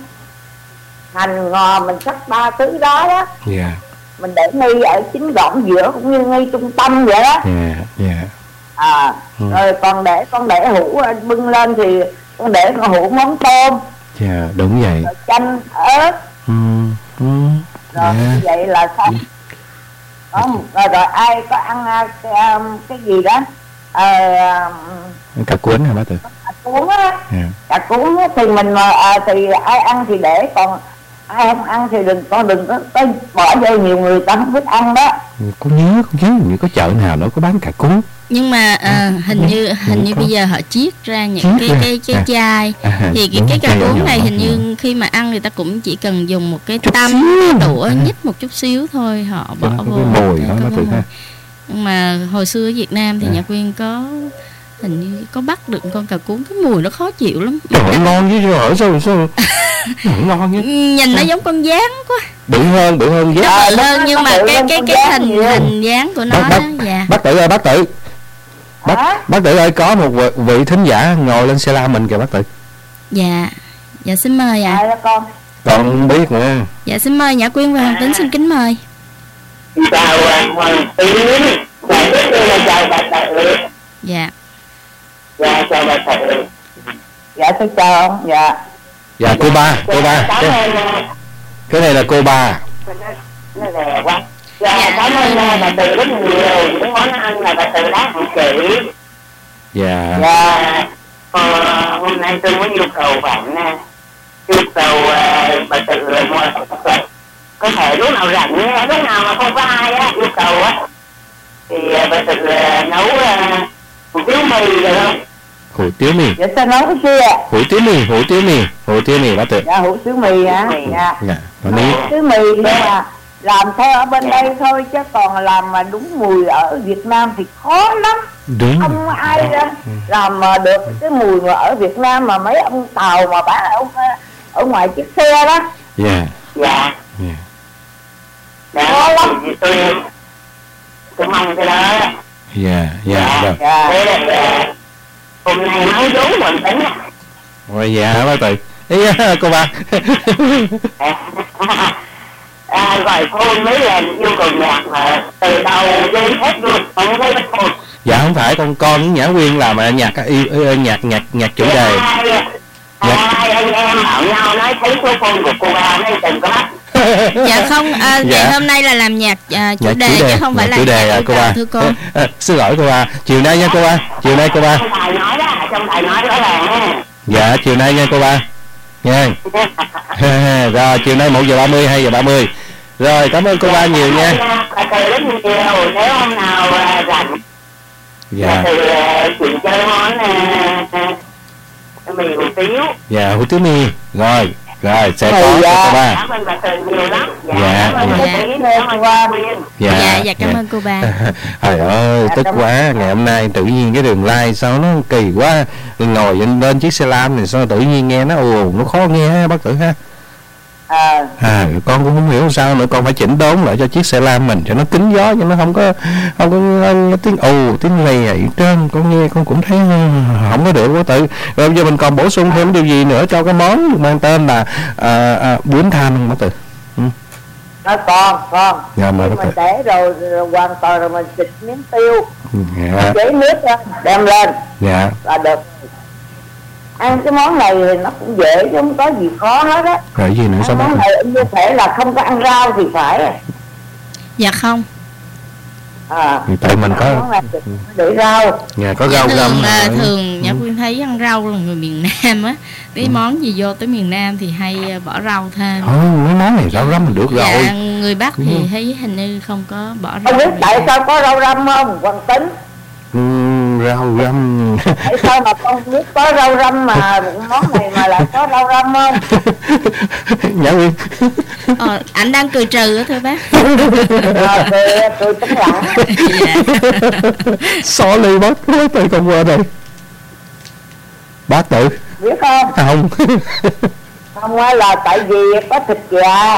E: hành ngò, mình sắc ba thứ đó đó.
B: Yeah.
E: Mình để ngay ở chính gọn giữa cũng như ngay trung tâm vậy đó.
B: Yeah. Yeah.
E: À ừ. Rồi còn để con để hũ bưng lên thì con để con hũ món tôm.
B: Dạ yeah, đúng vậy.
E: Rồi chanh ớt.
B: Ừ. Ừ.
E: Rồi yeah. Như vậy là xong. Đó, rồi, rồi ai có ăn cái, cái gì đó à,
B: cà cuốn hả bác Tự?
E: Cà cuốn á. Yeah. Cà cuốn á, thì mình à, thì ai ăn thì để, còn ai không ăn thì đừng con đừng có, có bỏ vô, nhiều người ta không biết ăn đó.
B: Con nhớ con nhớ như có chợ nào nó có bán cà cuốn.
D: Nhưng mà à, hình như hình như bây giờ họ chiết ra những chiết cái, ra. cái cái cái chai à, à, thì cái cái cà cuốn này hình như ừ. khi mà ăn người ta cũng chỉ cần dùng một cái tăm cái đũa à. nhích một chút xíu thôi, họ bỏ vô
B: cái mùi đó nó tự ha.
D: Nhưng mà hồi xưa ở Việt Nam thì à. Nhã Quyên có hình như có bắt được con cào cuốn, cái mùi nó khó chịu lắm.
B: Trời ơi, ngon với rồi sao sao ngon chứ.
D: Nhìn nó giống con gián quá.
B: Bự hơn, bự hơn gián.
D: À, bự hơn nhưng mà cái cái cái hình hình dáng của nó đó. Dạ.
B: Bác Tự ơi, bác Tự. Bác, bác Tự ơi, có một vị thính giả ngồi lên xe la mình kìa bác Tự.
D: Dạ. Dạ xin mời ạ.
F: À. con.
B: Con biết nữa.
D: Dạ xin mời Nhã Quyên và Hoàng Tính xin kính mời.
E: Chào Hoàng Tính. Dạ rất là chào bà Tự.
D: Dạ.
E: Dạ chào bà Tự. Dạ tôi chào ông. Dạ.
B: Dạ cô ba, cô ba.
E: Cảm
B: Cái,
E: ơn.
B: cái này là cô ba.
E: Nó rẻ quá. Dạ cảm ơn bà Tự rất nhiều. Những món ăn là bà Tự đã hữu chỉ.
B: Dạ.
E: Dạ. Ờ, hôm nay tôi muốn yêu cầu bạn yêu cầu uh, bà Tự mua có thể lúc nào rảnh lúc nào mà không có ai á yêu cầu á thì uh, bà Tự uh, nấu uh, hủ tiếu mì được không?
B: Hủ tiếu mì.
E: Dạ sao nấu cái kia?
B: Hủ tiếu mì, hủ tiếu mì, hủ tiếu mì bác Tự.
E: Dạ hủ tiếu mì hả? Dạ.
B: Dạ. Hủ
E: tiếu mì nhưng mà làm thôi ở bên đây thôi chứ còn làm mà đúng mùi ở Việt Nam thì khó lắm.
B: Đúng.
E: Không ai ra làm mà được cái mùi mà ở Việt Nam mà mấy ông tàu mà bán ở ở ngoài chiếc xe đó.
B: Dạ.
E: Dạ.
B: Dạ.
E: Khó lắm. Tôi tôi mong cái đó.
B: Dạ, dạ, rồi.
E: Dạ. Thế là hôm nay nấu vốn Hoàng Tính á.
B: Rồi dạ bác Tự. Ý cô ba.
E: À, gọi phone mấy lần yêu cầu nhạc mà từ đầu đến hết luôn không thấy bắt phone.
B: Dạ không phải, con con với Nhã Quyên làm nhạc yêu nhạc nhạc nhạc chủ đề.
E: Hai, hai anh em bảo nhau nói thấy số phone của cô ba nên đừng có bắt.
D: Dạ không, à,
B: dạ.
D: hôm nay là làm nhạc à, chủ,
B: nhạc
D: đề,
B: chủ đề
D: chứ không phải là
B: chủ đề
D: nhạc
B: à, cô ba.
D: Thưa cô.
B: À, xin lỗi cô ba, chiều nay nha cô ba, chiều nay cô ba.
E: Trong bài nói đó, trong bài nói đó là.
B: Dạ chiều nay nha cô ba. Nha. Rồi chiều nay một giờ ba mươi, hai giờ ba mươi. Rồi cảm ơn cô ba nhiều nha.
E: Bà Từ rất nhiều, nếu hôm nào rảnh
B: dạ.
E: Từ chuyện chơi món mì hủ tiếu.
B: Dạ hủ tiếu mì. Rồi, rồi sẽ
E: ừ,
B: có
E: dạ.
B: cô ba.
E: Cảm ơn bà Từ nhiều lắm. Dạ,
B: dạ.
E: Cảm ơn
B: dạ.
E: Cảm ơn
B: Dạ,
D: dạ, dạ cảm dạ. ơn cô ba.
B: Trời ơi, tức quá, ngày hôm nay tự nhiên cái đường like sao nó kỳ quá. Ngồi lên, lên chiếc xe lam này sao tự nhiên nghe nó ồ, nó khó nghe ha bác Tự ha.
E: À.
B: à con cũng không hiểu sao nữa, con phải chỉnh đốn lại cho chiếc xe lam mình cho nó kín gió, cho nó không có không có, không có tiếng ù tiếng lè vậy trơn. Con nghe con cũng thấy không có được quá Tự. Rồi bây giờ mình còn bổ sung thêm điều gì nữa cho cái món mang tên là à, à, bún than bác Tự? Ừ.
E: Nó còn còn
B: dạ, mời bác
E: mình
B: Tự.
E: để rồi, rồi hoàn toàn rồi mình xịt miếng tiêu
B: dạ.
E: chế nước ra, đem lên
B: dạ.
E: là được. Ăn cái món này thì nó cũng dễ chứ không có gì khó hết á.
B: Rồi gì nữa sao
E: món
B: bác?
E: này như thể là không có ăn rau thì phải.
D: Dạ không.
E: À,
B: thì tại mình có
E: để rau.
B: Dạ có rau
D: thường
B: răm.
D: là thường Nhã Quyên thấy ăn rau là người miền Nam á, cái ừ. món gì vô tới miền Nam thì hay bỏ rau thêm.
B: Ồ, mấy món này rau răm mình được
D: dạ,
B: rồi.
D: Người Bắc thì ừ. thấy hình như không có bỏ rau.
E: Không biết tại sao có rau răm không Hoàng Tính?
B: Ừ, rau răm.
E: Tại sao mà con biết có rau răm mà món này mà lại có rau răm không?
B: Nhã Quyên.
D: Ờ, anh đang cười trừ á thưa bác.
E: À, cười, cười tấm lặng.
D: Dạ.
B: Sorry bác, tôi còn quên rồi. Bác Tự.
E: Biết không?
B: Không.
E: Không á là tại vì có thịt gà.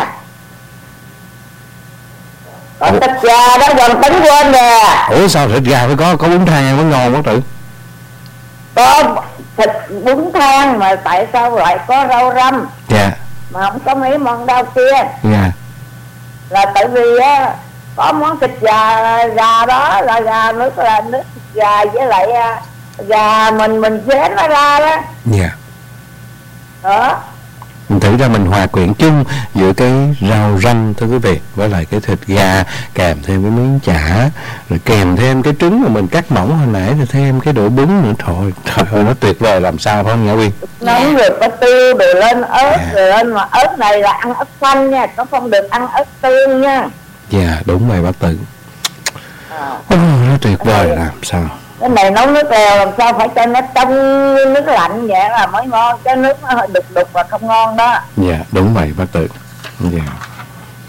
E: Có thịt gà đó Hoàng Tính quên nè.
B: Ủa sao thịt gà phải có có bún than mới ngon bác Tự?
E: Có thịt bún than mà tại sao lại có rau răm?
B: Dạ.
E: Mà không có mấy món rau kia.
B: Dạ.
E: Là tại vì á có món thịt gà gà đó là gà nước là nước thịt gà với lại gà mình mình chế nó ra đó.
B: Dạ.
E: Đó.
B: Mình thử ra mình hòa quyện chung giữa cái rau răm thưa quý vị với lại cái thịt gà, kèm thêm cái miếng chả, rồi kèm thêm cái trứng mà mình cắt mỏng hồi nãy, rồi thêm cái đũa bún nữa. Thôi, trời ơi nó tuyệt vời làm sao phải không Nhã Quyên?
E: Nóng rồi có tiêu rồi lên ớt yeah. rồi lên, mà ớt này là ăn ớt xanh nha, nó không được ăn ớt tương nha.
B: Dạ yeah, đúng rồi bác Tự. À. Oh, nó tuyệt vời làm sao?
E: Cái này nấu nước lèo làm sao phải cho nó trong nước lạnh vậy là mới ngon, cái nước nó hơi đục đục và không ngon đó.
B: Dạ đúng vậy bác Tự. Dạ.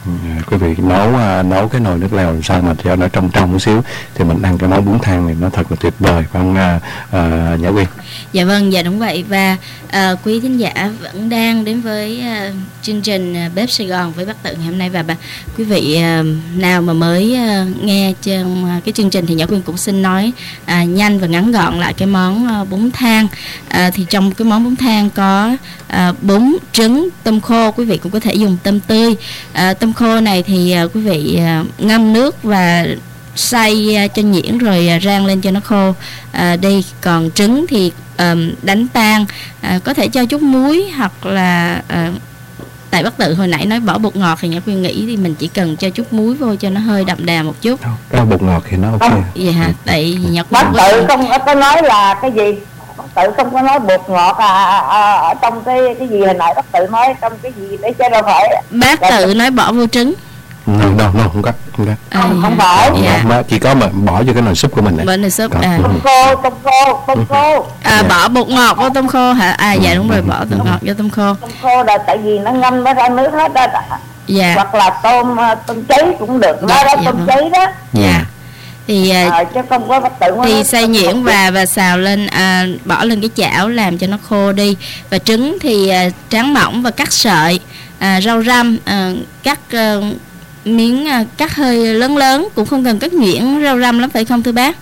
B: quý vị nấu uh, nấu cái nồi nước lèo làm sao mà cho nó trong trong một xíu thì mình ăn cái món bún thang này nó thật là tuyệt vời, phải không uh, uh, Nhã Quyên?
D: Dạ vâng, dạ đúng vậy. Và uh, quý thính giả vẫn đang đến với uh, chương trình uh, Bếp Sài Gòn với Bác Tự ngày hôm nay. Và bà, quý vị uh, nào mà mới uh, nghe trong uh, cái chương trình thì Nhã Quyên cũng xin nói uh, nhanh và ngắn gọn lại cái món uh, bún thang. Uh, thì trong cái món bún thang có uh, bún, trứng, tôm khô. Quý vị cũng có thể dùng tôm tươi. Uh, tôm khô này thì uh, quý vị uh, ngâm nước và xay uh, cho nhuyễn rồi uh, rang lên cho nó khô uh, đi. Còn trứng thì um, đánh tan, uh, có thể cho chút muối hoặc là uh, tại Bác Tự hồi nãy nói bỏ bột ngọt thì Nhã Quyên nghĩ thì mình chỉ cần cho chút muối vô cho nó hơi đậm đà một chút.
B: Cái bột ngọt thì nó ok.
D: Dạ hả? Tại Nhã Quyên
E: Bác Tự không có nói là cái gì, Bác Tự không có nói bột ngọt à, à, ở trong cái cái gì hồi nãy Bác Tự nói trong cái gì để cho đâu phải.
D: Bác Tự nói bỏ vô trứng.
B: No, no, no, không có, không có.
D: À,
E: không phải.
B: Dạ. Mà chỉ có mà bỏ vô cái nồi súp của mình này.
D: Bên nồi súp. À.
E: Tôm khô, tôm khô, tôm khô.
D: À, bỏ bột ngọt vô tôm khô hả? À dạ đúng rồi, bỏ bột ngọt vô tôm khô.
E: Tôm khô là tại vì nó ngâm nó ra nước hết đó.
D: Dạ.
E: Hoặc là tôm tôm cháy cũng được. Đó,
D: Dạ,
E: đó
D: dạ
E: tôm
D: vâng.
E: cháy đó.
D: Dạ. Thì
E: à, chứ không có Bác Tự
D: thì xay nhuyễn và và xào lên, à, bỏ lên cái chảo làm cho nó khô đi. Và trứng thì à, tráng mỏng và cắt sợi. À, rau răm à, cắt à, miếng à, cắt hơi lớn lớn, cũng không cần cắt nhuyễn rau răm lắm phải không thưa bác?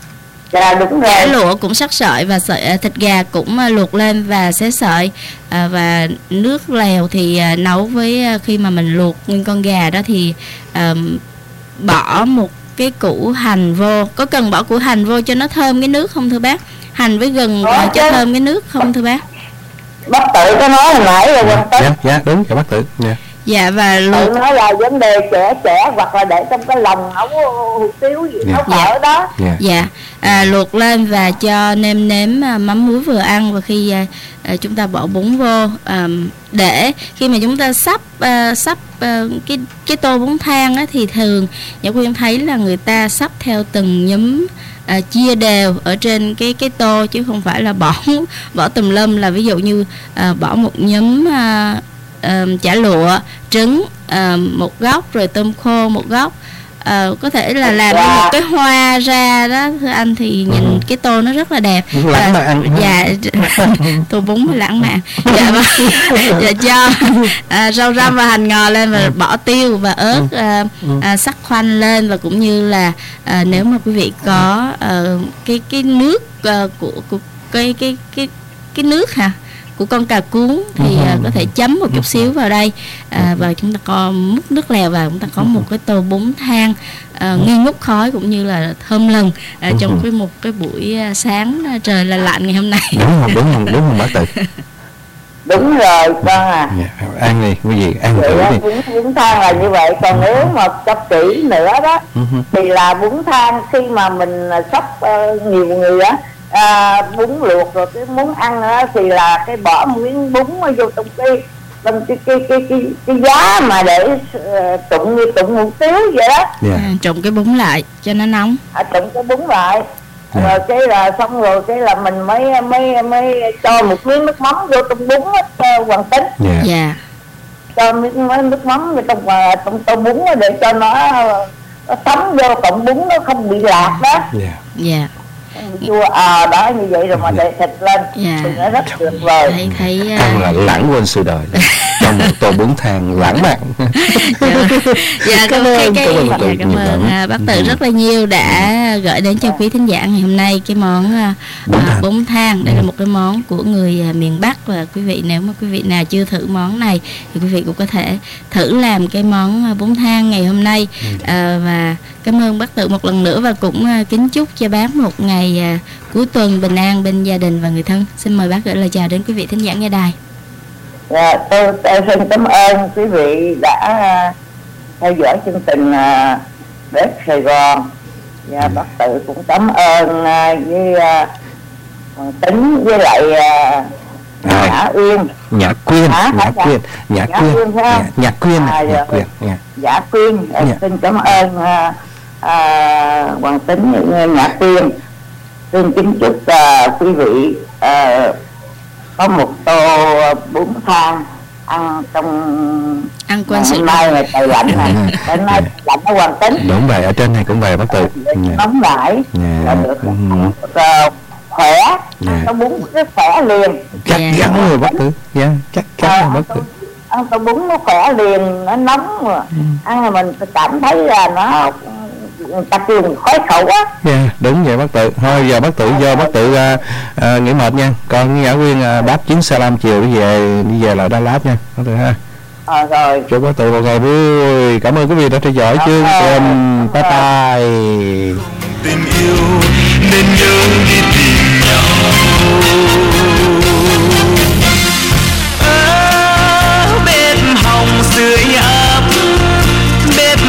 E: Dạ đúng rồi.
D: Chả lụa cũng sắc sợi và sợi à, thịt gà cũng à, luộc lên và xé sợi. À, và nước lèo thì à, nấu với à, khi mà mình luộc nguyên con gà đó thì à, bỏ một cái củ hành vô. Có cần bỏ củ hành vô cho nó thơm cái nước không thưa bác? Hành với gừng à, cho thơm cái nước không thưa bác?
E: Bác Tự có nói hồi nãy rồi Quang Tính.
B: Dạ, dạ đúng, dạ Bác Tự. Dạ.
D: Dạ và
E: Tự
D: luộc.
E: nói là vấn đề trẻ trẻ hoặc là để trong cái lòng nấu hủ tiếu gì nấu
D: Dạ.
E: phở đó.
B: Dạ.
D: Dạ, à, luộc lên và cho nêm nếm à, mắm muối vừa ăn. Và khi à, à, chúng ta bỏ bún vô, à, để khi mà chúng ta sắp à, sắp à, cái cái tô bún thang á, thì thường Nhã Quyên thấy là người ta sắp theo từng nhúm, à, chia đều ở trên cái cái tô chứ không phải là bỏ bỏ tùm lum. Là ví dụ như à, bỏ một nhúm à, à, chả lụa, trứng à, một góc, rồi tôm khô một góc. Ờ, có thể là làm yeah. một cái hoa ra đó thưa anh, thì nhìn ừ. cái tô nó rất là đẹp.
B: Lãng mạn.
D: Dạ, tô bún mới lãng mạn. Dạ, dạ cho à, rau răm và hành ngò lên và bỏ tiêu và ớt à, à, sắc khoanh lên. Và cũng như là à, nếu mà quý vị có à, cái cái nước à, của, của cái cái cái cái nước hả của con cà cuống thì uh, có thể chấm một chút xíu vào đây, à, và chúng ta có múc nước lèo vào, chúng ta có một cái tô bún thang uh, nghi ngút khói cũng như là thơm lừng uh, trong cái một cái buổi uh, sáng uh, trời là lạnh ngày hôm nay.
B: Đúng không, đúng không, đúng không Bác Tự?
E: Đúng rồi con à.
B: Dạ, ăn đi quý vị, ăn thử đi.
E: Bún, bún thang là như vậy. Còn nếu mà cho kỹ nữa đó thì là bún thang khi mà mình sắp uh, nhiều người á, à, bún luộc rồi cái muốn ăn nữa thì là cái bỏ một miếng bún vô trong cái trong cái cái cái cái, cái giá mà để uh, trụng như trụng hủ tiếu vậy đó.
B: Yeah.
D: À, trụng cái bún lại cho nó nóng.
E: À, trụng cái bún lại.
B: Yeah.
E: Rồi cái là xong rồi cái là mình mới mới mới cho một miếng nước mắm vô trong bún á, Hoàng Tính.
D: Dạ. Yeah. Yeah.
E: Cho miếng nước mắm vô trong trong tô bún để cho nó nó thấm vô, cộng bún nó không bị lạc đó.
B: Dạ.
D: Dạ.
E: Chua à, đó như vậy rồi mà để thịt lên
D: yeah.
E: thì nó rất tuyệt vời.
D: Thấy thấy
B: ăn là lãng quên sự đời trong một tô bún thang lãng mạn.
D: Dạ, cảm ơn cái, cái, dạ, cảm ơn uh, bác Tự rất là nhiều đã gửi đến cho quý thính giả ngày hôm nay cái món uh, uh, bún thang. Đây là một cái món của người uh, miền Bắc, và quý vị nếu mà quý vị nào chưa thử món này thì quý vị cũng có thể thử làm cái món uh, bún thang ngày hôm nay. Uh, và cảm ơn bác Tự một lần nữa, và cũng uh, kính chúc cho bác một ngày uh, cuối tuần bình an bên gia đình và người thân. Xin mời bác gửi lời chào đến quý vị thính giả nghe đài.
E: Dạ, tôi, tôi xin cảm ơn quý vị đã uh, theo dõi chương trình uh, Bếp Sài Gòn. Dạ, bác Tự cũng cảm ơn uh, với uh, Hoàng Tính với lại uh, Nhã Uyên.
B: Nhã Quyên, Nhã Quyên, Nhã Quyên, Nhã Quyên, Nhã Quyên,
E: Nhã Quyên. Xin cảm ơn uh, uh, Hoàng Tính với Nhã Quyên. Xin kính chúc uh, quý vị uh, có một tô bún thang ăn trong
D: ăn quên sự
E: mai là trời lạnh này, đến nay lạnh nó hoàn tính.
B: Đúng vậy, ở trên này cũng vậy bác Tự.
E: Nóng lại là được khỏe, nó bún cái khỏe liền.
B: Chắc chắn rồi bác Tự, dạ chắc chắn rồi bác Tự.
E: Ăn tô bún nó khỏe liền, nó nóng mà ăn là mình cảm thấy là nó tập trung khói khẩu á.
B: Dạ đúng vậy bác Tự. Thôi giờ bác Tự do bác Tự uh, uh, nghỉ mệt nha, con Nhã Quyên uh, đáp chuyến xe lam chiều đi về đi về lại Đà Lạt nha bác Tự ha.
E: À, rồi.
B: Chúc bác Tự một ngày vui. Cảm ơn quý vị đã theo dõi chương trình. Bye bye.
C: Tình yêu nên nhớ đi tìm nhau.